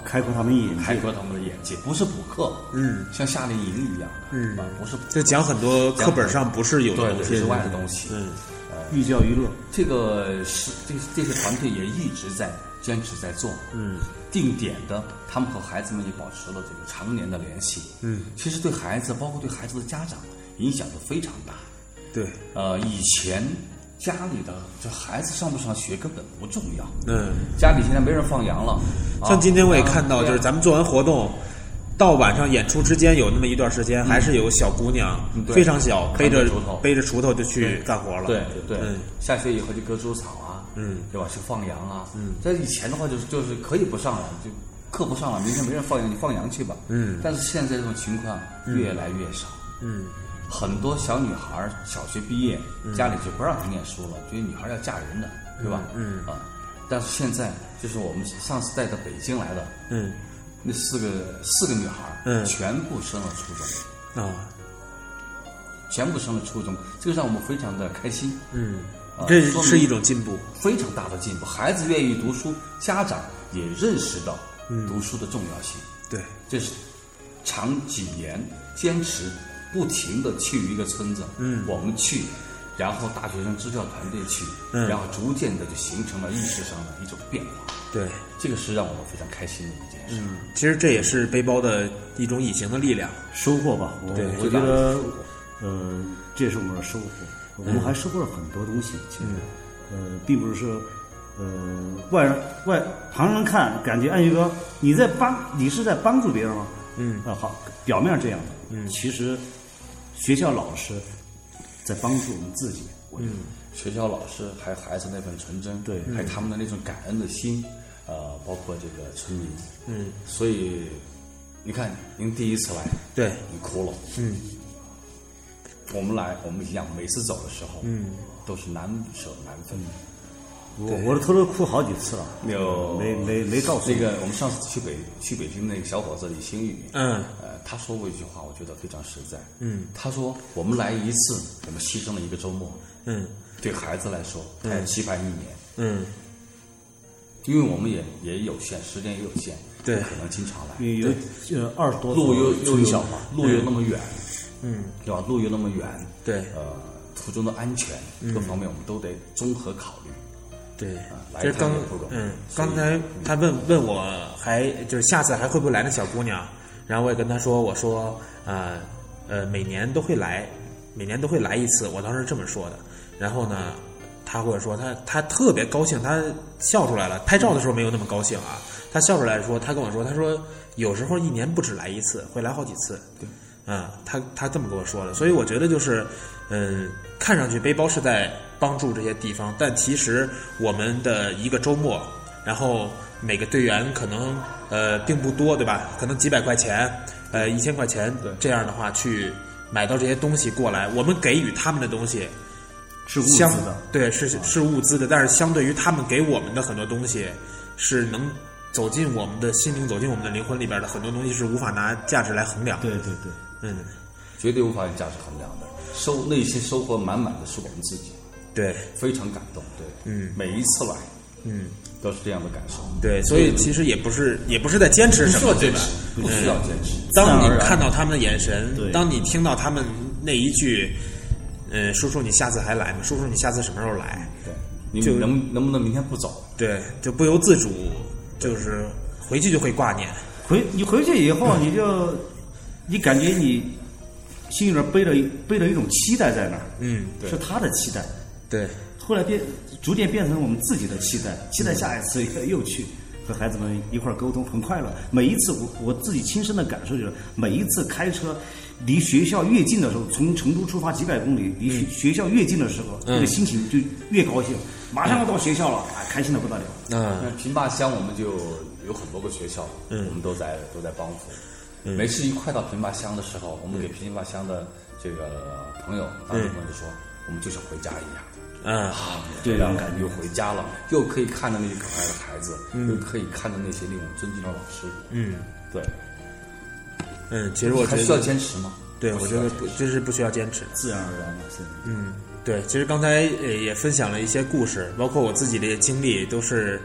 开阔他们眼界， 开阔他们的眼界，不是补课， 嗯， 像夏令营一样的， 嗯， 不是就讲很多课本上不是有的东西之外的东西， 嗯， 呃， 寓教于乐。 这个是这这些团队也一直在坚持在做， 嗯， 定点的，他们和孩子们也保持了这个常年的联系， 嗯， 其实对孩子，包括对孩子的家长影响都非常大， 对， 呃，以前。家里的这孩子上不上学根本不重要。 嗯， 家里现在没人放羊了。 像今天我也看到，就是咱们做完活动，到晚上演出之间有那么一段时间，还是有小姑娘非常小，背着背着锄头就去干活了。 对对，下学以后就割猪草啊，嗯，对吧？去放羊啊。嗯，在以前的话就是就是可以不上了，就课不上了，明天没人放羊，你放羊去吧。嗯，但是现在这种情况越来越少。嗯。很多小女孩小学毕业，嗯、家里就不让她念书了，觉得女孩要嫁人的，对吧？嗯啊，但是现在就是我们上次带到北京来的，嗯，那四个四个女孩，嗯，全部升了初中，啊，全部升了初中，这个让我们非常的开心， 嗯，啊、这是一种进步， 非常大的进步。孩子愿意读书，家长也认识到读书的重要性， 嗯、对， 这是长几年坚持。不停的去一个村子，嗯，我们去，然后大学生支教团队去，嗯，然后逐渐的就形成了意识上的一种变化。 对， 这个是让我们非常开心的一件事。 嗯，其实这也是背包的一种隐形的力量， 收获吧。我对， 我觉得，呃，这是我们的收获。我们还收获了很多东西。其实，呃，并不是说，呃，外人外旁人看感觉，安宇哥你在帮，你是在帮助别人吗？嗯，啊好，表面这样的，嗯，其实。学校老师在帮助我们自己， 嗯，学校老师还有孩子那份纯真， 对， 还有他们的那种感恩的心，呃，包括这个村民，嗯，所以你看，您第一次来， 对， 你哭了，嗯，我们来，我们一样，每次走的时候，嗯，都是难舍难分。 我我偷偷哭好几次了， 有没没没告诉那个我们上次去北去北京那个小伙子李星宇，嗯，呃，他说过一句话，我觉得非常实在，嗯，他说我们来一次，我们牺牲了一个周末，嗯，对孩子来说，他也期盼一年，嗯，因为我们也也有限，时间也有限， 对， 不可能经常来， 有呃二十多路又又有小嘛， 路又那么远，嗯，对吧？路又那么远， 对， 呃，途中的安全各方面我们都得综合考虑。 对，其实刚嗯，刚才他问问我还就是下次还会不会来那小姑娘，然后我也跟他说，我说呃呃每年都会来，每年都会来一次，我当时这么说的。然后呢，他或者说他他特别高兴，他笑出来了。拍照的时候没有那么高兴啊，他笑出来说，他跟我说，他说有时候一年不止来一次，会来好几次。对，嗯，他他这么跟我说的，所以我觉得就是，嗯，看上去背包是在帮助这些地方，但其实我们的一个周末，然后每个队员可能呃并不多，对吧？可能几百块钱，呃一千块钱，这样的话去买到这些东西过来，我们给予他们的东西是物资的， 对，是是物资的，但是相对于他们给我们的很多东西，是能走进我们的心灵，走进我们的灵魂里边的很多东西是无法拿价值来衡量的。 对对对， 嗯， 绝对无法用价值衡量的。收内心收获满满的是我们自己， 对， 非常感动，对， 嗯， 每一次来，嗯，都是这样的感受， 对，所以其实也不是也不是在坚持什么， 对吧？不需要坚持。 当你看到他们的眼神，当你听到他们那一句，嗯，叔叔你下次还来吗？叔叔你下次什么时候来？ 对，你能能不能明天不走？ 对，就不由自主，就是回去就会挂念。 回你回去以后，你就你感觉你心里边背了背了一种期待在那儿， 嗯， 是他的期待， 对。 后来变逐渐变成我们自己的期待，期待下一次又去和孩子们一块儿沟通，很快乐。每一次我我自己亲身的感受就是，每一次开车离学校越近的时候，从成都出发几百公里，离学学校越近的时候，那、嗯、个心情就越高兴，马上要到学校了，哎，开心的不得了。 嗯，平坝乡我们就有很多个学校，嗯，我们都在都在帮扶。嗯、每次一快到平坝乡的时候，我们给平坝乡的这个朋友、当地朋友就说，我们就像回家一样。 嗯， 啊，对，让感觉又回家了，又可以看到那些可爱的孩子，嗯、又可以看到那些令我尊敬的老师。 嗯， 对。 嗯，其实我觉得还需要坚持吗？ 对，我觉得不，就是不需要坚持， 自然而然的。 嗯，对，其实刚才也分享了一些故事，包括我自己的经历，都是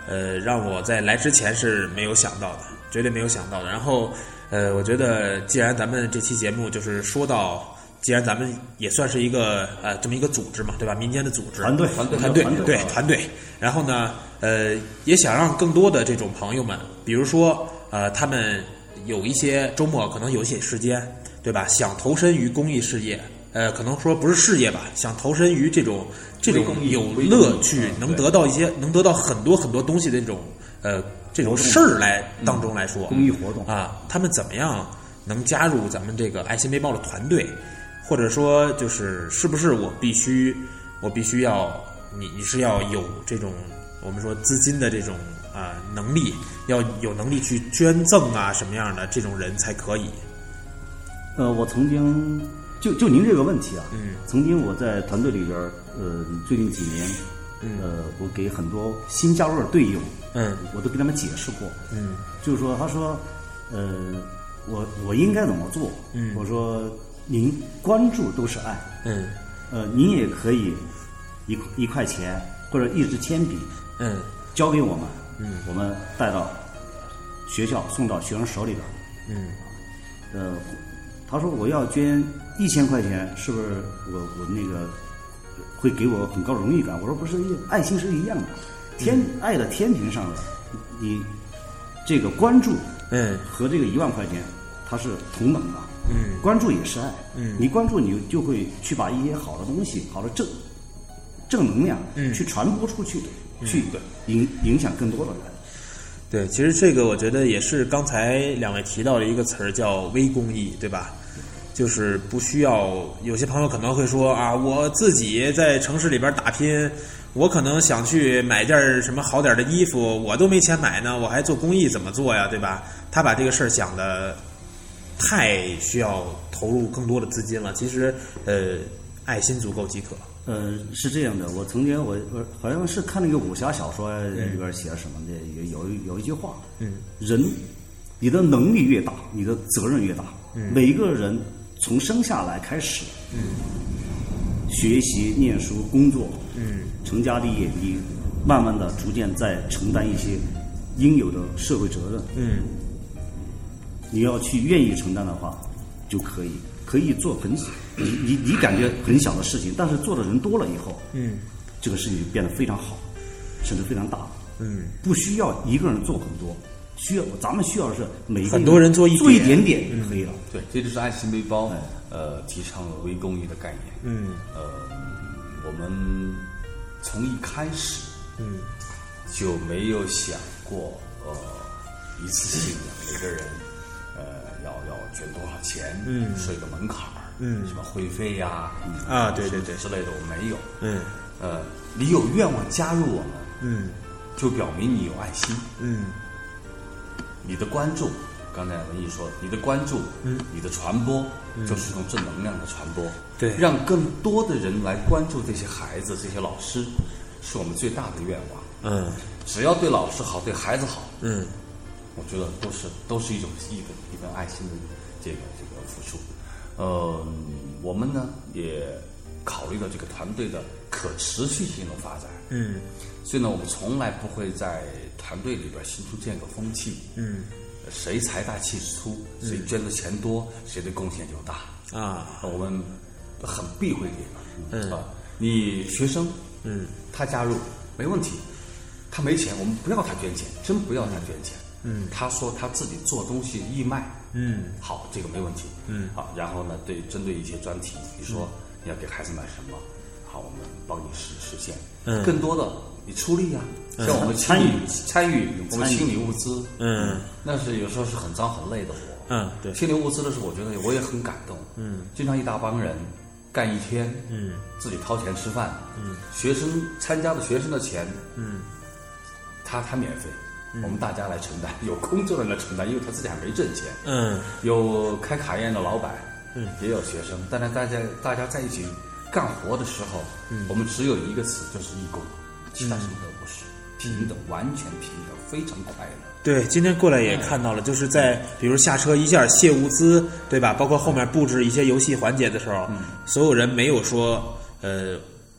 呃，让我在来之前是没有想到的，绝对没有想到的。然后，呃，我觉得既然咱们这期节目就是说到，既然咱们也算是一个呃这么一个组织嘛，对吧？民间的组织， 团队， 团队，团队，对团队。然后呢，呃，也想让更多的这种朋友们，比如说呃，他们有一些周末可能有一些时间，对吧？想投身于公益事业。呃，可能说不是事业吧，想投身于这种这种有乐趣，能得到一些，能得到很多很多东西的这种呃这种事儿来当中来说， 公益活动啊，他们怎么样能加入咱们这个爱心背包的团队，或者说就是是不是我必须我必须要你你是要有这种我们说资金的这种啊、呃、能力，要有能力去捐赠啊什么样的这种人才可以？ 呃，我曾经。就就您这个问题啊，嗯，曾经我在团队里边，呃，最近几年，嗯，呃，我给很多新加入的队友，嗯，我都给他们解释过，嗯，就是说，他说，呃，我我应该怎么做？嗯，我说您关注都是爱，嗯，呃，您也可以一一块钱或者一支铅笔，嗯，交给我们，嗯，我们带到学校送到学生手里边，嗯，呃。他说我要捐一千块钱，是不是我我那个会给我很高的荣誉感？我说不是，爱心是一样的，天、嗯、爱的天平上的，你这个关注，嗯，和这个一万块钱它是同等的，嗯，关注也是爱，嗯，你关注你就会去把一些好的东西、好的正正能量，嗯，去传播出去，嗯、去影影响更多的人。 对，其实这个我觉得也是刚才两位提到的一个词儿，叫微公益，对吧？就是不需要，有些朋友可能会说啊，我自己在城市里边打拼，我可能想去买件什么好点的衣服，我都没钱买呢，我还做公益怎么做呀，对吧？他把这个事儿想的太需要投入更多的资金了。其实，呃，爱心足够即可。 呃，是这样的，我曾经我我好像是看那个武侠小说里边写什么的，嗯、有有一句话，嗯，人你的能力越大，你的责任越大。嗯，每一个人从生下来开始，嗯，学习、念书、工作，嗯，成家立业，你慢慢的、逐渐在承担一些应有的社会责任。嗯，你要去愿意承担的话，就可以。可以做很你你你感觉很小的事情，但是做的人多了以后，嗯，这个事情就变得非常好，甚至非常大。嗯，不需要一个人做很多，需要咱们需要的是每一个很多人做一做一点点就可以了。 嗯、对，这就是爱心背包，呃，提倡了微公益的概念。嗯，呃，我们从一开始，嗯，就没有想过，呃，一次性的每个人。呃，要要捐多少钱？嗯，设一个门槛儿，嗯，什么会费呀、啊，嗯、 啊，对对对之类的，我没有。嗯，呃，你有愿望加入我们，嗯，就表明你有爱心。嗯，你的关注，刚才文艺说，你的关注，嗯，你的传播，嗯、就是一种正能量的传播。 对， 让更多的人来关注这些孩子、这些老师，是我们最大的愿望。嗯，只要对老师好，对孩子好，嗯。我觉得都是都是一种一份一份爱心的这个这个付出，呃，我们呢也考虑到这个团队的可持续性的发展，嗯，所以呢，我们从来不会在团队里边形成这样一个风气，嗯，谁财大气粗，谁捐的钱多，谁的贡献就大啊，我们很避讳这个，嗯啊，你学生，嗯，他加入没问题，他没钱，我们不要他捐钱，真不要他捐钱。嗯，他说他自己做东西义卖，嗯，好，这个没问题，嗯，好，然后呢，对，针对一些专题，你说你要给孩子买什么，好，我们帮你实实现，嗯，更多的你出力呀、啊，像我们参与参与我们清理物资，嗯，那是有时候是很脏很累的活，嗯，对，清理物资的时候，我觉得我也很感动，嗯，经常一大帮人干一天，嗯，自己掏钱吃饭，嗯，学生参加的学生的钱，嗯，他他免费。我们大家来承担，有工作人来承担，因为他自己还没挣钱。嗯，有开卡宴的老板，嗯，也有学生，但是大家大家在一起干活的时候，嗯，我们只有一个词，就是义工，其他什么都不是，平等，完全平等，非常快乐。 对，今天过来也看到了，就是在比如下车一下卸物资，对吧？包括后面布置一些游戏环节的时候，嗯，所有人没有说呃。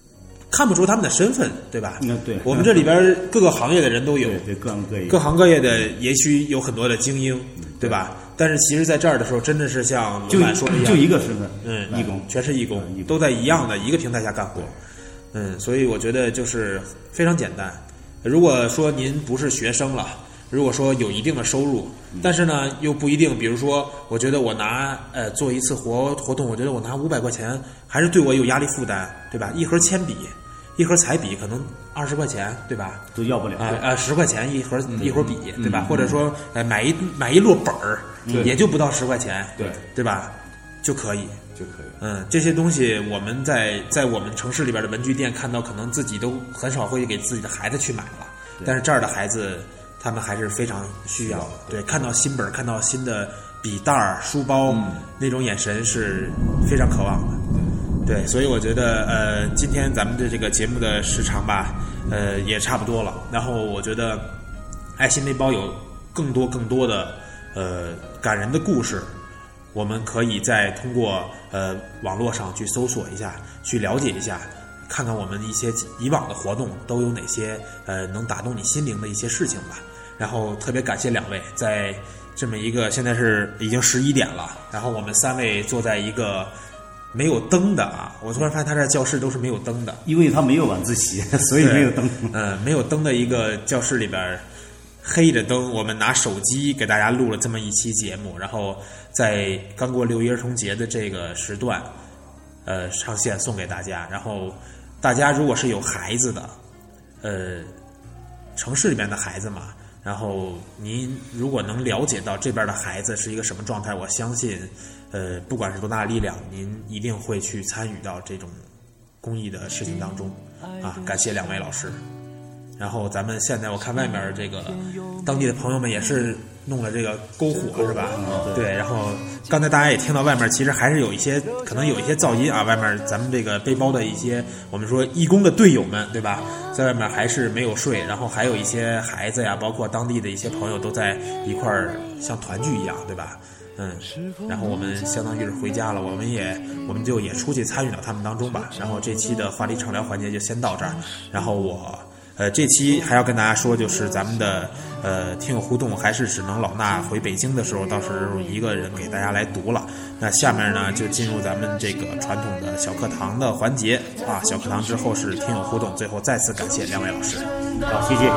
看不出他们的身份，对吧？ 嗯，对。 我们这里边各个行业的人都有， 对对，各行各业， 各行各业的也许有很多的精英，对吧？但是其实在这儿的时候，真的是像老板说的一样， 就一个身份， 嗯， 义工， 全是义工，都在一样的一个平台下干活。嗯，所以我觉得就是非常简单。如果说您不是学生了，如果说有一定的收入，但是呢又不一定，比如说，我觉得我拿呃做一次活活动，我觉得我拿五百块钱还是对我有压力负担，对吧？一盒铅笔，一盒彩笔可能二十块钱，对吧？ 都要不了啊啊，十块钱一盒一盒笔，对吧？或者说呃买一买一摞本儿，也就不到十块钱， 对对吧？就可以。 就可以， 嗯，这些东西我们在在我们城市里边的文具店看到，可能自己都很少会给自己的孩子去买了，但是这儿的孩子他们还是非常需要的。对，看到新本，看到新的笔袋儿、书包，嗯、那种眼神是非常渴望的。对，所以我觉得呃，今天咱们的这个节目的时长吧，呃，也差不多了。然后我觉得爱心背包有更多更多的呃感人的故事。我们可以再通过呃网络上去搜索一下，去了解一下，看看我们一些以往的活动都有哪些呃能打动你心灵的一些事情吧。然后特别感谢两位，在这么一个现在是已经十一点了，然后我们三位坐在一个没有灯的啊，我突然发现他这教室都是没有灯的， 因为他没有晚自习，所以没有灯。 嗯，没有灯的一个教室里边。黑着灯，我们拿手机给大家录了这么一期节目，然后在刚过六一儿童节的这个时段，呃，上线送给大家。然后大家如果是有孩子的，呃，城市里面的孩子嘛，然后您如果能了解到这边的孩子是一个什么状态，我相信，呃，不管是多大力量，您一定会去参与到这种公益的事情当中啊！感谢两位老师。然后咱们现在我看外面这个当地的朋友们也是弄了这个篝火是吧？对。然后刚才大家也听到外面其实还是有一些可能有一些噪音啊，外面咱们这个背包的一些我们说义工的队友们对吧，在外面还是没有睡，然后还有一些孩子呀，包括当地的一些朋友都在一块儿像团聚一样对吧？嗯，然后我们相当于是回家了，我们也我们就也出去参与到他们当中吧。然后这期的话题畅聊环节就先到这儿，然后我。呃，这期还要跟大家说，就是咱们的呃听友互动还是只能老衲回北京的时候，到时候一个人给大家来读了。那下面呢，就进入咱们这个传统的小课堂的环节啊。小课堂之后是听友互动，最后再次感谢两位老师， 好，谢谢。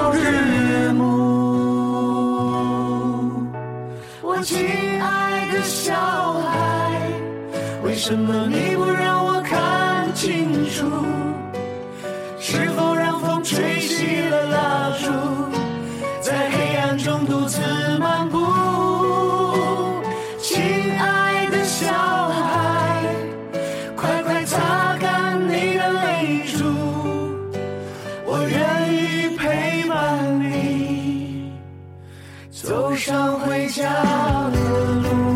我亲爱的小孩，为什么你不让我看清楚？是否让风吹熄了蜡烛，在黑暗中独自漫步？亲爱的小孩，快快擦干你的泪珠，我愿意陪伴你走上回家的路。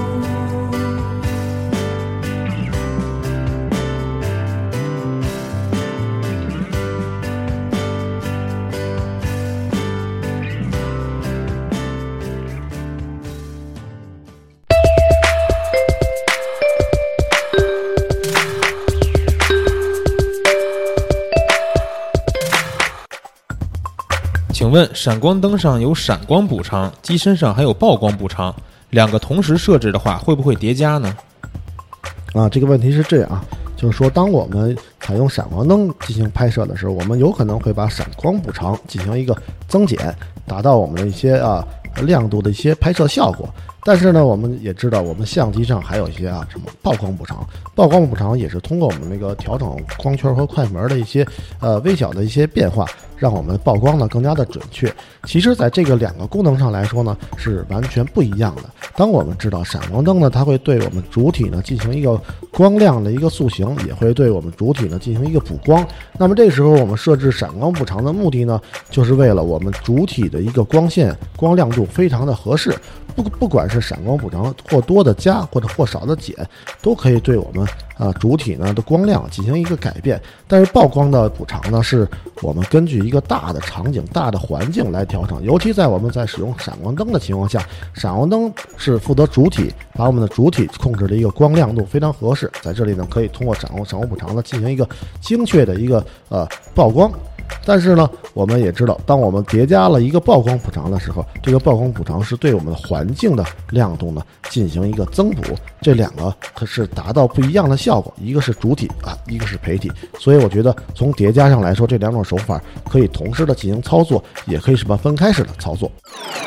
请问闪光灯上有闪光补偿，机身上还有曝光补偿，两个同时设置的话会不会叠加呢？ 啊，这个问题是这样啊，就是说当我们采用闪光灯进行拍摄的时候，我们有可能会把闪光补偿进行一个增减，达到我们的一些啊亮度的一些拍摄效果。但是呢，我们也知道我们相机上还有一些啊什么曝光补偿，曝光补偿也是通过我们那个调整光圈和快门的一些呃微小的一些变化，让我们曝光呢更加的准确。其实在这个两个功能上来说呢是完全不一样的。当我们知道闪光灯呢它会对我们主体呢进行一个光亮的一个塑形，也会对我们主体呢进行一个补光。那么这时候我们设置闪光补偿的目的呢，就是为了我们主体的一个光线光亮度非常的合适，不不管是是闪光补偿或多的加或者或少的减，都可以对我们啊主体呢的光亮进行一个改变。但是曝光的补偿呢，是我们根据一个大的场景、大的环境来调整。尤其在我们在使用闪光灯的情况下，闪光灯是负责主体把我们的主体控制的一个光亮度非常合适。在这里呢，可以通过闪光闪光补偿呢进行一个精确的一个呃曝光。但是呢，我们也知道，当我们叠加了一个曝光补偿的时候，这个曝光补偿是对我们的环境的亮度呢进行一个增补，这两个可是达到不一样的效果，一个是主体啊，一个是陪体。所以我觉得从叠加上来说，这两种手法可以同时的进行操作，也可以什么分开式的操作。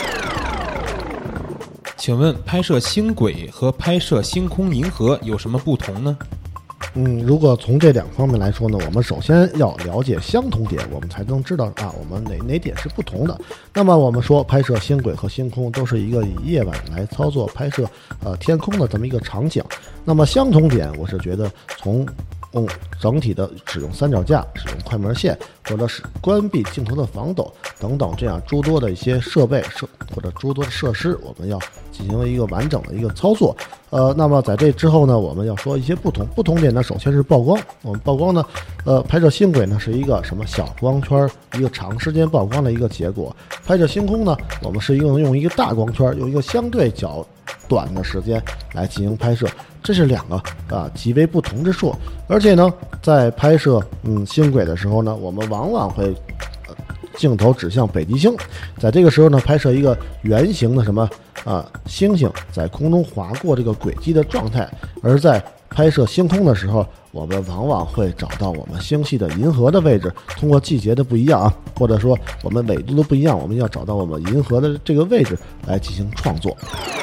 请问拍摄星轨和拍摄星空银河有什么不同呢？ 嗯，如果从这两方面来说呢，我们首先要了解相同点，我们才能知道啊，我们哪哪点是不同的。那么我们说拍摄星轨和星空都是一个以夜晚来操作拍摄呃天空的这么一个场景。那么相同点，我是觉得从嗯整体的使用三脚架、使用快门线，或者是关闭镜头的防抖等等这样诸多的一些设备设或者诸多的设施，我们要进行一个完整的一个操作。呃，那么在这之后呢，我们要说一些不同不同点呢，首先是曝光。我们曝光呢，呃，拍摄星轨呢是一个什么小光圈，一个长时间曝光的一个结果。拍摄星空呢，我们是用用一个大光圈，用一个相对较短的时间来进行拍摄，这是两个啊极为不同之处。而且呢，在拍摄嗯星轨的时候呢，我们往往会镜头指向北极星，在这个时候呢，拍摄一个圆形的什么啊星星在空中划过这个轨迹的状态。而在拍摄星空的时候，我们往往会找到我们星系的银河的位置，通过季节的不一样啊，或者说我们纬度的不一样，我们要找到我们银河的这个位置来进行创作。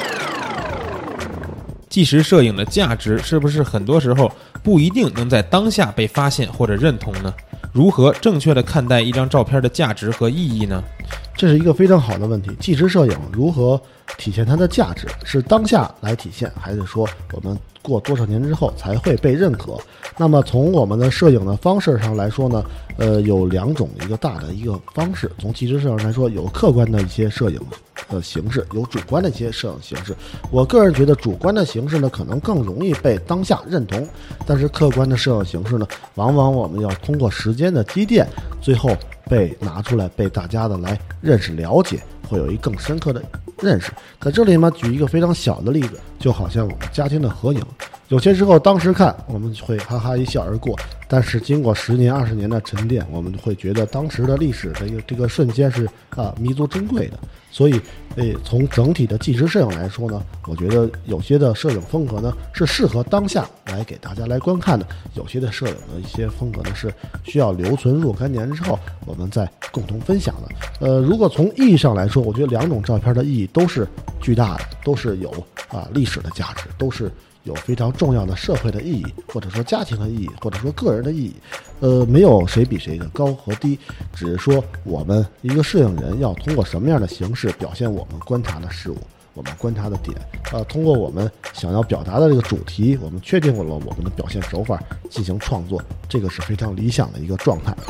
纪实摄影的价值是不是很多时候不一定能在当下被发现或者认同呢？如何正确的看待一张照片的价值和意义呢？ 这是一个非常好的问题。纪实摄影如何体现它的价值，是当下来体现，还是说我们过多少年之后才会被认可？那么从我们的摄影的方式上来说呢，呃，有两种一个大的一个方式。从纪实摄影来说，有客观的一些摄影呃形式，有主观的一些摄影形式。我个人觉得主观的形式呢，可能更容易被当下认同，但是客观的摄影形式呢，往往我们要通过时间的积淀，最后被拿出来，被大家的来认识了解，会有一更深刻的认识。在这里呢，举一个非常小的例子，就好像我们家庭的合影，有些时候当时看我们会哈哈一笑而过，但是经过十年二十年的沉淀，我们会觉得当时的历史的一个这个瞬间是啊弥足珍贵的。所以诶，从整体的纪实摄影来说呢，我觉得有些的摄影风格呢是适合当下来给大家来观看的，有些的摄影的一些风格呢是需要留存若干年之后我们再共同分享的。呃，如果从意义上来说，我觉得两种照片的意义都是巨大的，都是有啊历史的价值，都是有非常重要的社会的意义，或者说家庭的意义，或者说个人的意义。呃，没有谁比谁的高和低，只是说我们一个摄影人要通过什么样的形式表现我们观察的事物，我们观察的点，呃，通过我们想要表达的这个主题，我们确定了我们的表现手法进行创作，这个是非常理想的一个状态。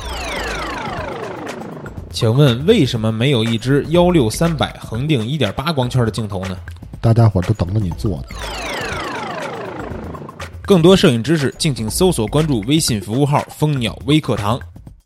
请问为什么没有一支幺六三百恒定一点八光圈的镜头呢？ 大家伙都等着你做的。 更多摄影知识，敬请搜索关注微信服务号“蜂鸟微课堂”。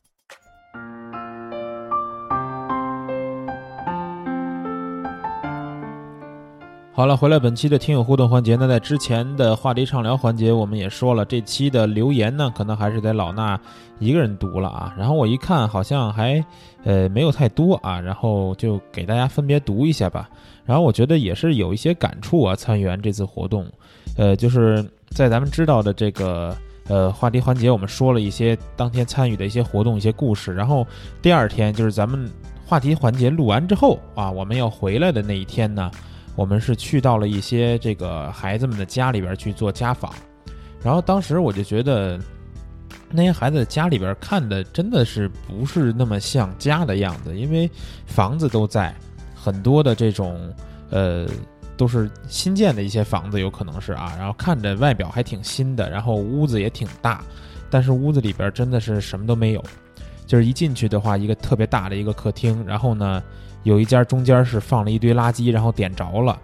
好了，回来本期的听友互动环节呢，在之前的话题畅聊环节，我们也说了，这期的留言呢，可能还是得老衲一个人读了啊。然后我一看，好像还呃没有太多啊，然后就给大家分别读一下吧。然后我觉得也是有一些感触啊，参与完这次活动，呃，就是在咱们知道的这个呃话题环节，我们说了一些当天参与的一些活动、一些故事。然后第二天就是咱们话题环节录完之后啊，我们要回来的那一天呢，我们是去到了一些这个孩子们的家里边去做家访。然后当时我就觉得那些孩子家里边看的真的是不是那么像家的样子，因为房子都在，很多的这种呃都是新建的一些房子，有可能是啊，然后看着外表还挺新的，然后屋子也挺大，但是屋子里边真的是什么都没有。就是一进去的话，一个特别大的一个客厅，然后呢有一家中间是放了一堆垃圾，然后点着了，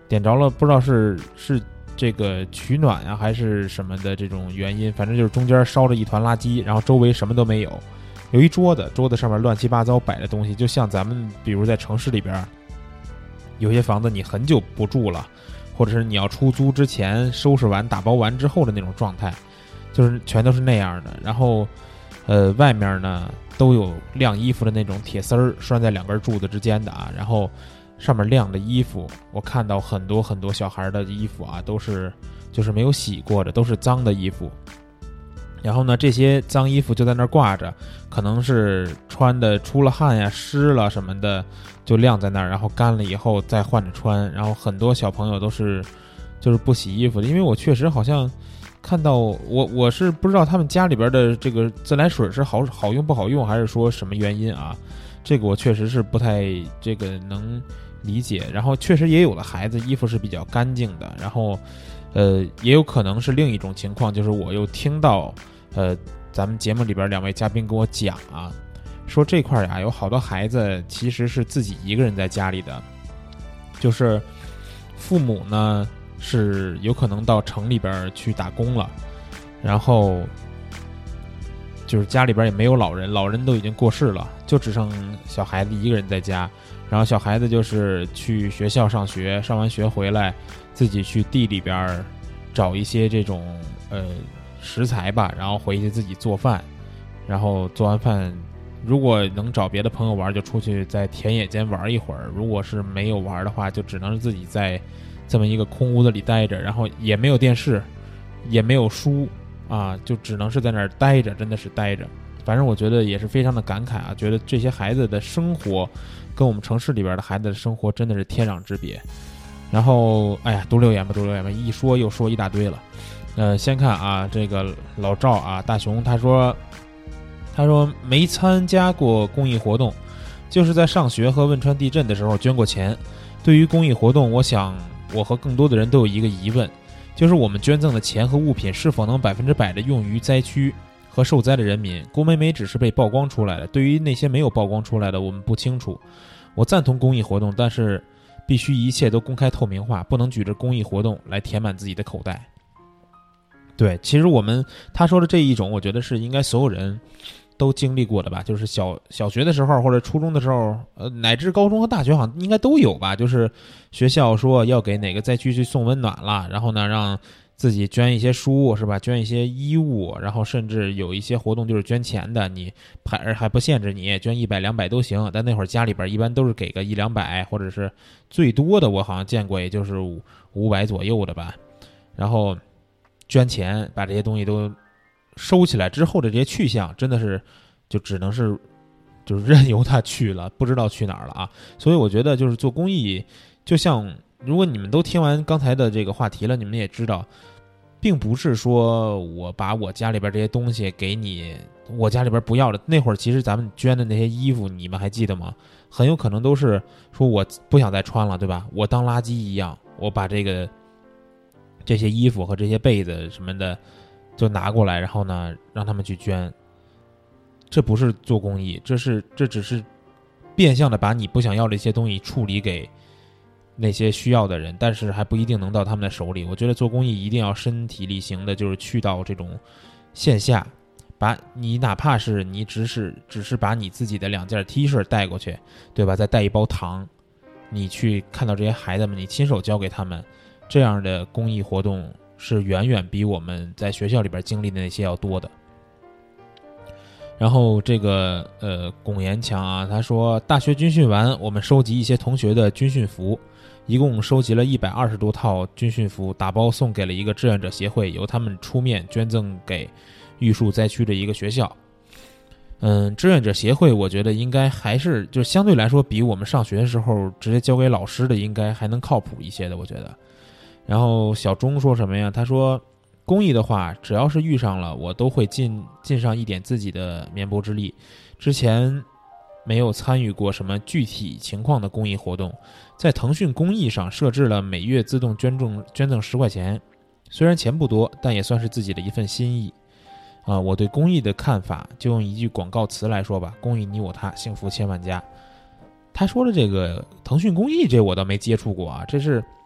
点着了，不知道是是这个取暖啊还是什么的这种原因，反正就是中间烧着一团垃圾，然后周围什么都没有，有一桌子，桌子上面乱七八糟摆的东西，就像咱们比如在城市里边有些房子你很久不住了，或者是你要出租之前收拾完打包完之后的那种状态，就是全都是那样的。然后呃外面呢都有晾衣服的那种铁丝儿拴在两根柱子之间的啊，然后上面晾的衣服，我看到很多很多小孩的衣服啊，都是就是没有洗过的，都是脏的衣服。然后呢，这些脏衣服就在那儿挂着，可能是穿的出了汗呀、湿了什么的，就晾在那儿，然后干了以后再换着穿。然后很多小朋友都是就是不洗衣服的，因为我确实好像看到我我是不知道他们家里边的这个自来水是好好用不好用，还是说什么原因啊？这个我确实是不太这个能理解。然后确实也有的孩子衣服是比较干净的，然后呃也有可能是另一种情况，就是我又听到呃咱们节目里边两位嘉宾跟我讲啊，说这块呀有好多孩子其实是自己一个人在家里的，就是父母呢是有可能到城里边去打工了，然后就是家里边也没有老人，老人都已经过世了，就只剩小孩子一个人在家。然后小孩子就是去学校上学，上完学回来自己去地里边找一些这种呃食材吧，然后回去自己做饭，然后做完饭如果能找别的朋友玩，就出去在田野间玩一会儿，如果是没有玩的话，就只能是自己在这么一个空屋子里待着，然后也没有电视也没有书啊，就只能是在那儿待着，真的是待着。反正我觉得也是非常的感慨啊，觉得这些孩子的生活跟我们城市里边的孩子的生活真的是天壤之别。然后哎呀，读留言吧读留言吧，一说又说一大堆了。呃先看啊，这个老赵啊，大熊他说他说没参加过公益活动，就是在上学和汶川地震的时候捐过钱。对于公益活动，我想我和更多的人都有一个疑问，就是我们捐赠的钱和物品是否能百分之百的用于灾区和受灾的人民。郭美美只是被曝光出来的，对于那些没有曝光出来的我们不清楚。我赞同公益活动，但是必须一切都公开透明化，不能举着公益活动来填满自己的口袋。对，其实我们他说的这一种我觉得是应该所有人都经历过的吧，就是小小学的时候或者初中的时候，呃，乃至高中和大学好像应该都有吧，就是学校说要给哪个灾区去送温暖了，然后呢让自己捐一些书是吧，捐一些衣物，然后甚至有一些活动就是捐钱的，你还还不限制你捐一百两百都行，但那会儿家里边一般都是给个一两百，或者是最多的我好像见过也就是五五百左右的吧。然后捐钱把这些东西都收起来之后的这些去向真的是就只能是就是任由它去了，不知道去哪儿了啊。所以我觉得就是做公益，就像如果你们都听完刚才的这个话题了，你们也知道并不是说我把我家里边这些东西给你，我家里边不要的，那会儿其实咱们捐的那些衣服你们还记得吗？很有可能都是说我不想再穿了，对吧？我当垃圾一样，我把这个这些衣服和这些被子什么的就拿过来，然后呢让他们去捐。这不是做公益，这是这只是变相的把你不想要的一些东西处理给那些需要的人，但是还不一定能到他们的手里。我觉得做公益一定要身体力行的，就是去到这种线下，把你哪怕是你只是只是把你自己的两件 T 恤带过去，对吧？再带一包糖，你去看到这些孩子们，你亲手交给他们，这样的公益活动是远远比我们在学校里边经历的那些要多的。然后这个呃龚延强啊，他说大学军训完，我们收集一些同学的军训服，一共收集了一百二十多套军训服，打包送给了一个志愿者协会，由他们出面捐赠给玉树灾区的一个学校。嗯，志愿者协会我觉得应该还是就相对来说比我们上学的时候直接交给老师的应该还能靠谱一些的，我觉得。然后小钟说什么呀？他说公益的话，只要是遇上了，我都会尽尽上一点自己的绵薄之力。之前没有参与过什么具体情况的公益活动，在腾讯公益上设置了每月自动捐赠捐赠十块钱，虽然钱不多，但也算是自己的一份心意。啊、呃，我对公益的看法就用一句广告词来说吧：公益你我他，幸福千万家。他说的这个腾讯公益，这我倒没接触过啊，这是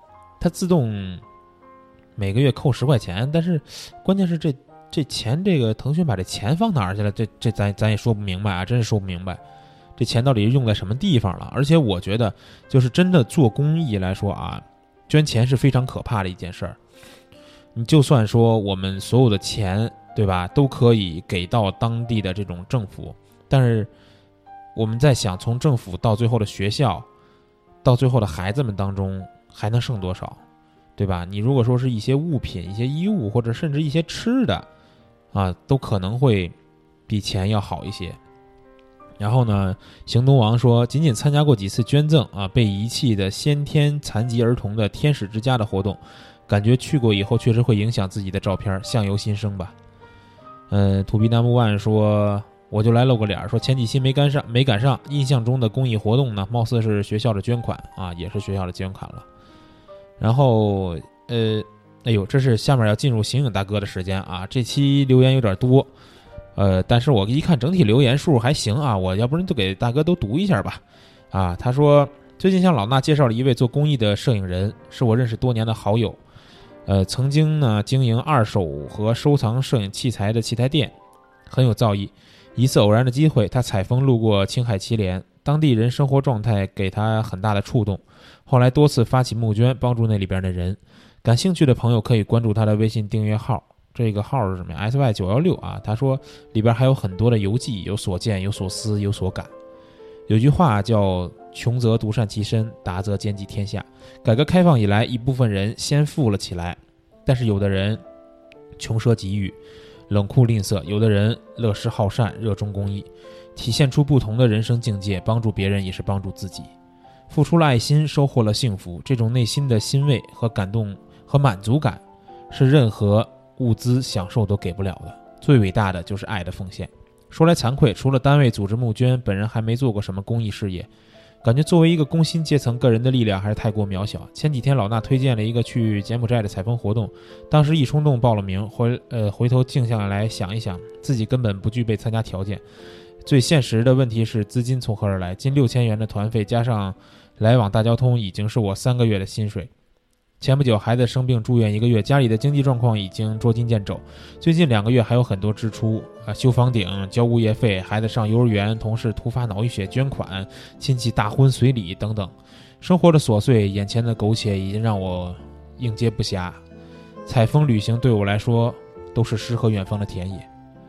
它自动每个月扣十块钱，但是关键是这这钱，这个腾讯把这钱放哪儿去了？这这咱咱也说不明白啊，真是说不明白。这钱到底用在什么地方了？而且我觉得，就是真的做公益来说啊，捐钱是非常可怕的一件事儿。你就算说我们所有的钱，对吧，都可以给到当地的这种政府，但是我们在想，从政府到最后的学校，到最后的孩子们当中，还能剩多少，对吧？你如果说是一些物品、一些衣物，或者甚至一些吃的，啊，都可能会比钱要好一些。然后呢，行动王说，仅仅参加过几次捐赠啊，被遗弃的先天残疾儿童的天使之家的活动，感觉去过以后确实会影响自己的照片，相由心生吧。嗯，土逼南木万说，我就来露个脸，说前几期没赶上，没赶上。印象中的公益活动呢，貌似是学校的捐款啊，也是学校的捐款了。然后，呃，哎呦，这是下面要进入刑影大哥的时间啊，这期留言有点多。呃，但是我一看整体留言数还行啊，我要不然就给大哥都读一下吧。啊，他说最近向老衲介绍了一位做公益的摄影人，是我认识多年的好友。呃，曾经呢经营二手和收藏摄影器材的器材店，很有造诣。一次偶然的机会，他采风路过青海祁连，当地人生活状态给他很大的触动。后来多次发起募捐，帮助那里边的人。感兴趣的朋友可以关注他的微信订阅号。这个号是什么呀 ？S Y 九一六啊，他说里边还有很多的游记，有所见，有所思，有所感。有句话叫“穷则独善其身，达则兼济天下”。改革开放以来，一部分人先富了起来，但是有的人穷奢极欲，冷酷吝啬；有的人乐施好善，热衷公益，体现出不同的人生境界。帮助别人也是帮助自己，付出了爱心，收获了幸福。这种内心的欣慰和感动和满足感，是任何物资享受都给不了的。最伟大的就是爱的奉献。说来惭愧，除了单位组织募捐，本人还没做过什么公益事业，感觉作为一个工薪阶层，个人的力量还是太过渺小。前几天老衲推荐了一个去柬埔寨的采风活动，当时一冲动报了名，回呃回头静下来想一想，自己根本不具备参加条件。最现实的问题是资金从何而来？近六千元的团费加上来往大交通，已经是我三个月的薪水。前不久孩子生病住院一个月，家里的经济状况已经捉襟见肘，最近两个月还有很多支出啊，修房顶、交物业费、孩子上幼儿园、同事突发脑溢血捐款、亲戚大婚随礼等等，生活的琐碎，眼前的苟且已经让我应接不暇。采风旅行对我来说都是诗和远方的田野。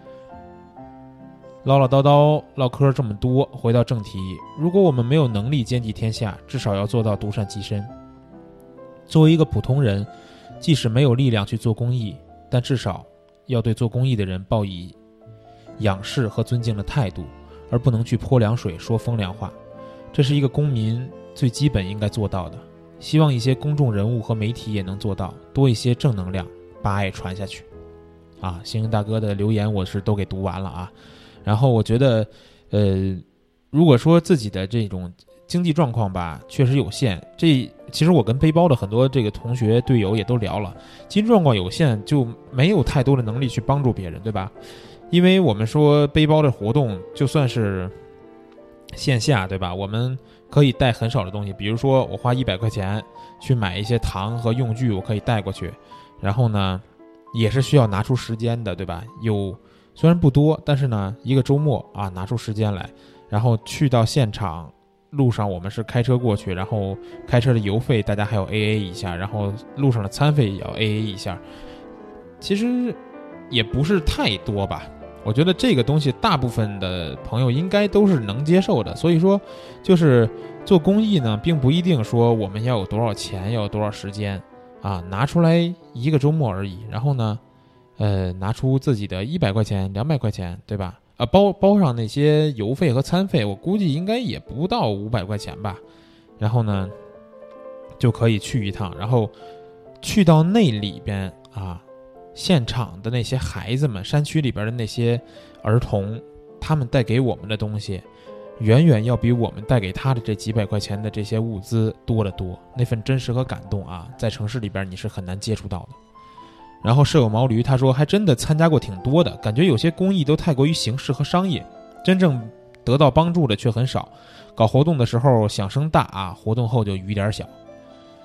唠唠叨叨唠嗑这么多，回到正题，如果我们没有能力兼济天下，至少要做到独善其身。作为一个普通人，即使没有力量去做公益，但至少要对做公益的人抱以仰视和尊敬的态度，而不能去泼凉水说风凉话。这是一个公民最基本应该做到的，希望一些公众人物和媒体也能做到，多一些正能量，把爱传下去。啊，星星大哥的留言我是都给读完了啊。然后我觉得呃，如果说自己的这种经济状况吧确实有限，这其实我跟背包的很多这个同学队友也都聊了，经济状况有限就没有太多的能力去帮助别人，对吧？因为我们说背包的活动就算是线下，对吧，我们可以带很少的东西，比如说我花一百块钱去买一些糖和用具，我可以带过去，然后呢也是需要拿出时间的，对吧？有虽然不多，但是呢一个周末啊拿出时间来，然后去到现场，路上我们是开车过去，然后开车的油费大家还要 A A 一下，然后路上的餐费也要 A A 一下，其实也不是太多吧。我觉得这个东西大部分的朋友应该都是能接受的，所以说就是做公益呢并不一定说我们要有多少钱，要有多少时间啊，拿出来一个周末而已，然后呢呃拿出自己的一百块钱两百块钱，对吧？啊，包包上那些油费和餐费，我估计应该也不到五百块钱吧。然后呢，就可以去一趟，然后去到那里边啊，现场的那些孩子们，山区里边的那些儿童，他们带给我们的东西，远远要比我们带给他的这几百块钱的这些物资多得多。那份真实和感动啊，在城市里边你是很难接触到的。然后舍友毛驴他说还真的参加过挺多的，感觉有些公益都太过于形式和商业，真正得到帮助的却很少。搞活动的时候响声大啊，活动后就雨点小。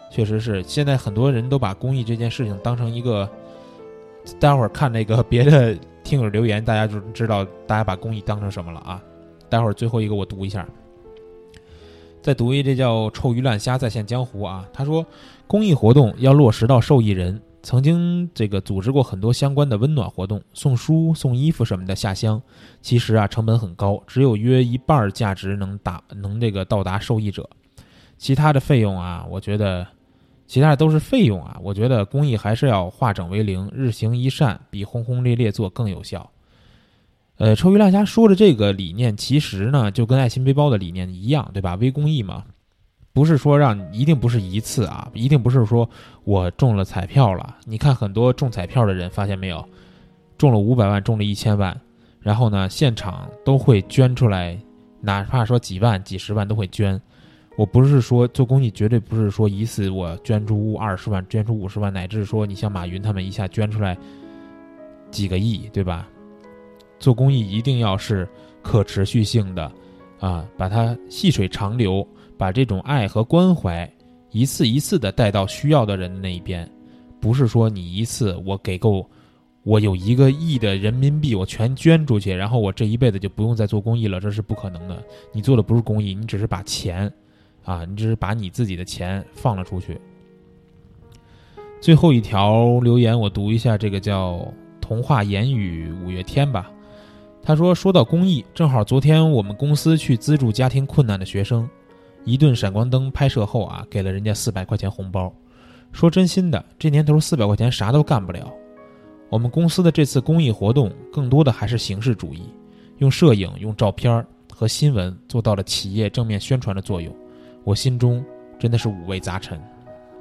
确实是现在很多人都把公益这件事情当成一个，待会儿看那个别的听友留言，大家就知道大家把公益当成什么了啊。待会儿最后一个我读一下，再读一这叫臭鱼烂虾再现江湖啊。他说公益活动要落实到受益人，曾经这个组织过很多相关的温暖活动，送书送衣服什么的下乡，其实啊成本很高，只有约一半价值能达能这个到达受益者，其他的费用啊我觉得其他的都是费用啊，我觉得公益还是要化整为零，日行一善比轰轰烈烈做更有效。呃，臭鱼烂虾说的这个理念其实呢就跟爱心背包的理念一样，对吧？微公益嘛，不是说让一定不是一次啊，一定不是说我中了彩票了。你看很多中彩票的人发现没有，中了五百万中了一千万，然后呢现场都会捐出来，哪怕说几万几十万都会捐。我不是说做公益绝对不是说一次我捐出二十万捐出五十万，乃至说你像马云他们一下捐出来几个亿，对吧？做公益一定要是可持续性的啊，把它细水长流，把这种爱和关怀一次一次的带到需要的人的那一边，不是说你一次我给够我有一个亿的人民币我全捐出去，然后我这一辈子就不用再做公益了，这是不可能的。你做的不是公益，你只是把钱啊，你只是把你自己的钱放了出去。最后一条留言我读一下，这个叫童话言语五月天吧。他说说到公益，正好昨天我们公司去资助家庭困难的学生，一顿闪光灯拍摄后啊，给了人家四百块钱红包。说真心的，这年头四百块钱啥都干不了。我们公司的这次公益活动更多的还是形式主义，用摄影用照片和新闻做到了企业正面宣传的作用，我心中真的是五味杂陈。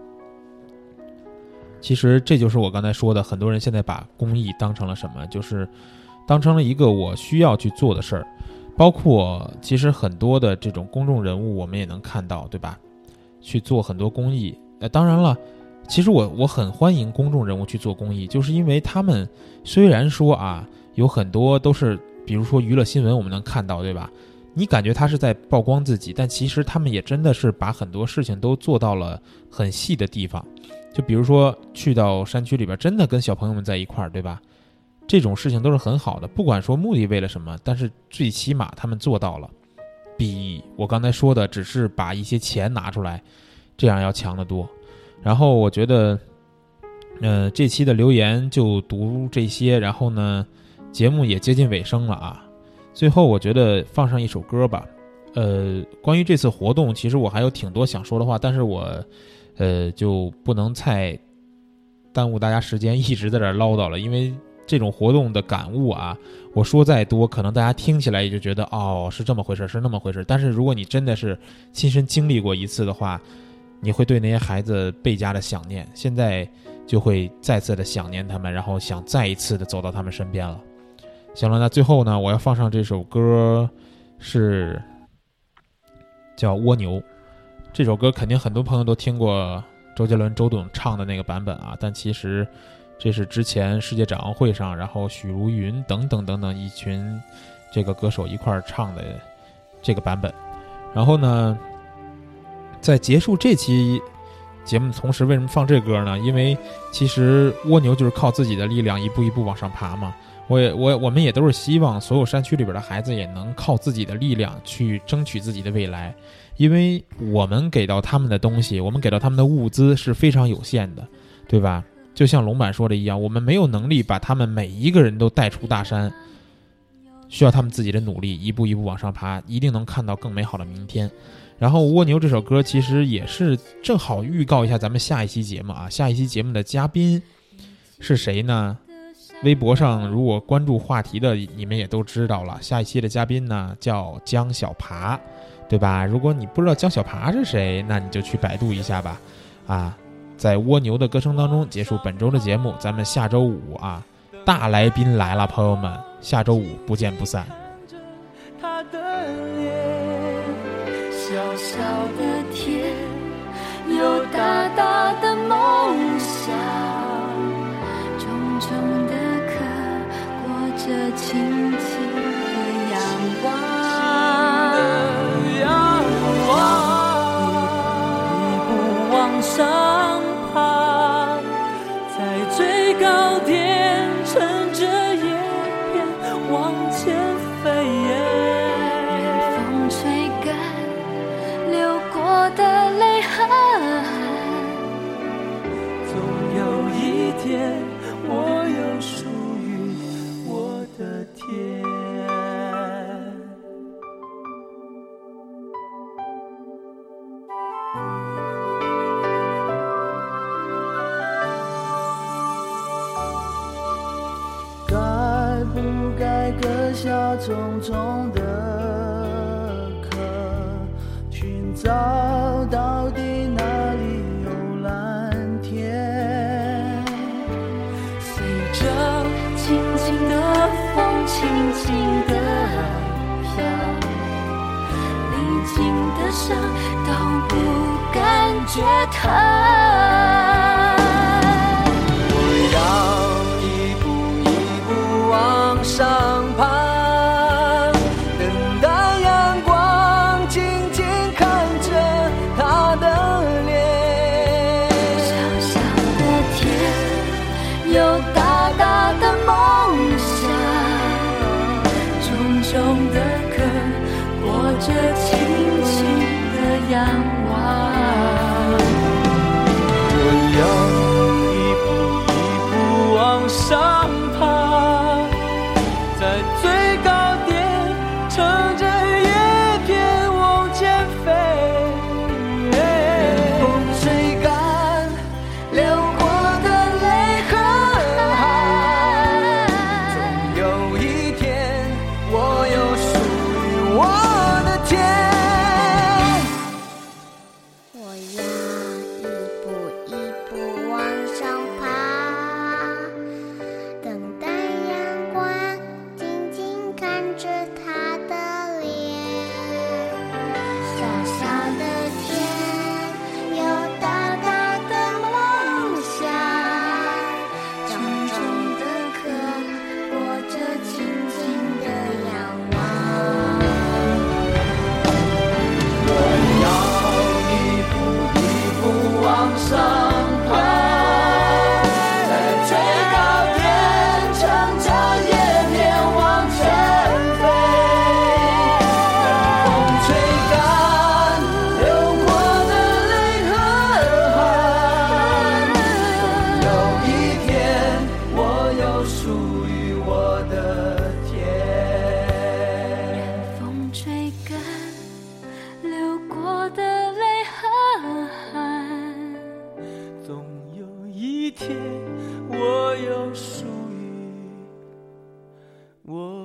其实这就是我刚才说的，很多人现在把公益当成了什么，就是当成了一个我需要去做的事儿。包括其实很多的这种公众人物我们也能看到，对吧？去做很多公益。呃，当然了，其实我我很欢迎公众人物去做公益，就是因为他们虽然说啊有很多都是比如说娱乐新闻我们能看到，对吧？你感觉他是在曝光自己，但其实他们也真的是把很多事情都做到了很细的地方。就比如说去到山区里边真的跟小朋友们在一块儿，对吧？这种事情都是很好的，不管说目的为了什么，但是最起码他们做到了，比我刚才说的只是把一些钱拿出来这样要强得多。然后我觉得呃，这期的留言就读这些，然后呢节目也接近尾声了啊。最后我觉得放上一首歌吧。呃，关于这次活动其实我还有挺多想说的话，但是我呃就不能太耽误大家时间一直在这唠叨了，因为这种活动的感悟啊，我说再多可能大家听起来也就觉得哦是这么回事是那么回事，但是如果你真的是亲身经历过一次的话，你会对那些孩子倍加的想念，现在就会再次的想念他们，然后想再一次的走到他们身边了。行了，那最后呢我要放上这首歌，是叫蜗牛。这首歌肯定很多朋友都听过周杰伦周董唱的那个版本啊，但其实这是之前世界展望会上，然后许茹芸等等等等一群这个歌手一块儿唱的这个版本。然后呢在结束这期节目的同时，为什么放这歌呢？因为其实蜗牛就是靠自己的力量一步一步往上爬嘛。我也我我们也都是希望所有山区里边的孩子也能靠自己的力量去争取自己的未来，因为我们给到他们的东西，我们给到他们的物资是非常有限的，对吧？就像龙板说的一样，我们没有能力把他们每一个人都带出大山，需要他们自己的努力，一步一步往上爬，一定能看到更美好的明天。然后蜗牛这首歌其实也是正好预告一下咱们下一期节目啊，下一期节目的嘉宾是谁呢？微博上如果关注话题的你们也都知道了，下一期的嘉宾呢叫江小爬，对吧？如果你不知道江小爬是谁，那你就去百度一下吧。啊，在蜗牛的歌声当中结束本周的节目，咱们下周五啊，大来宾来了，朋友们，下周五不见不散。 他的脸，小小的天，有大大的梦想，重重的壳裹着轻轻的阳光。阳光，一步往上。 往前飞。 任风吹干流过的泪痕， 总有一天我有属于我的天。该不该割下重重的壳，寻找到底哪里有蓝天？ 随着轻轻的风轻轻的飘，历经的伤都不感觉疼。 我要一步一步往上爬，等待阳光，静静看着他的脸。 小小的天，有大大的梦想，重重的壳，裹着轻轻的仰望。 我要一步一步往上爬，在最高点乘着叶片往前飞。风吹干流过的泪和汗，总有一天我有属于我的天。 我要一步一步往上爬，等待阳光，静静看着他的脸。小小的天，有大大的梦想，重重的壳，裹着轻轻的仰望。 我要一步一步往上爬，在最高点乘着叶片往前飞。等风吹干流过的泪和汗，总有一天我有属于我的天。 风吹干流过的泪和汗， 总有一天，我有属于我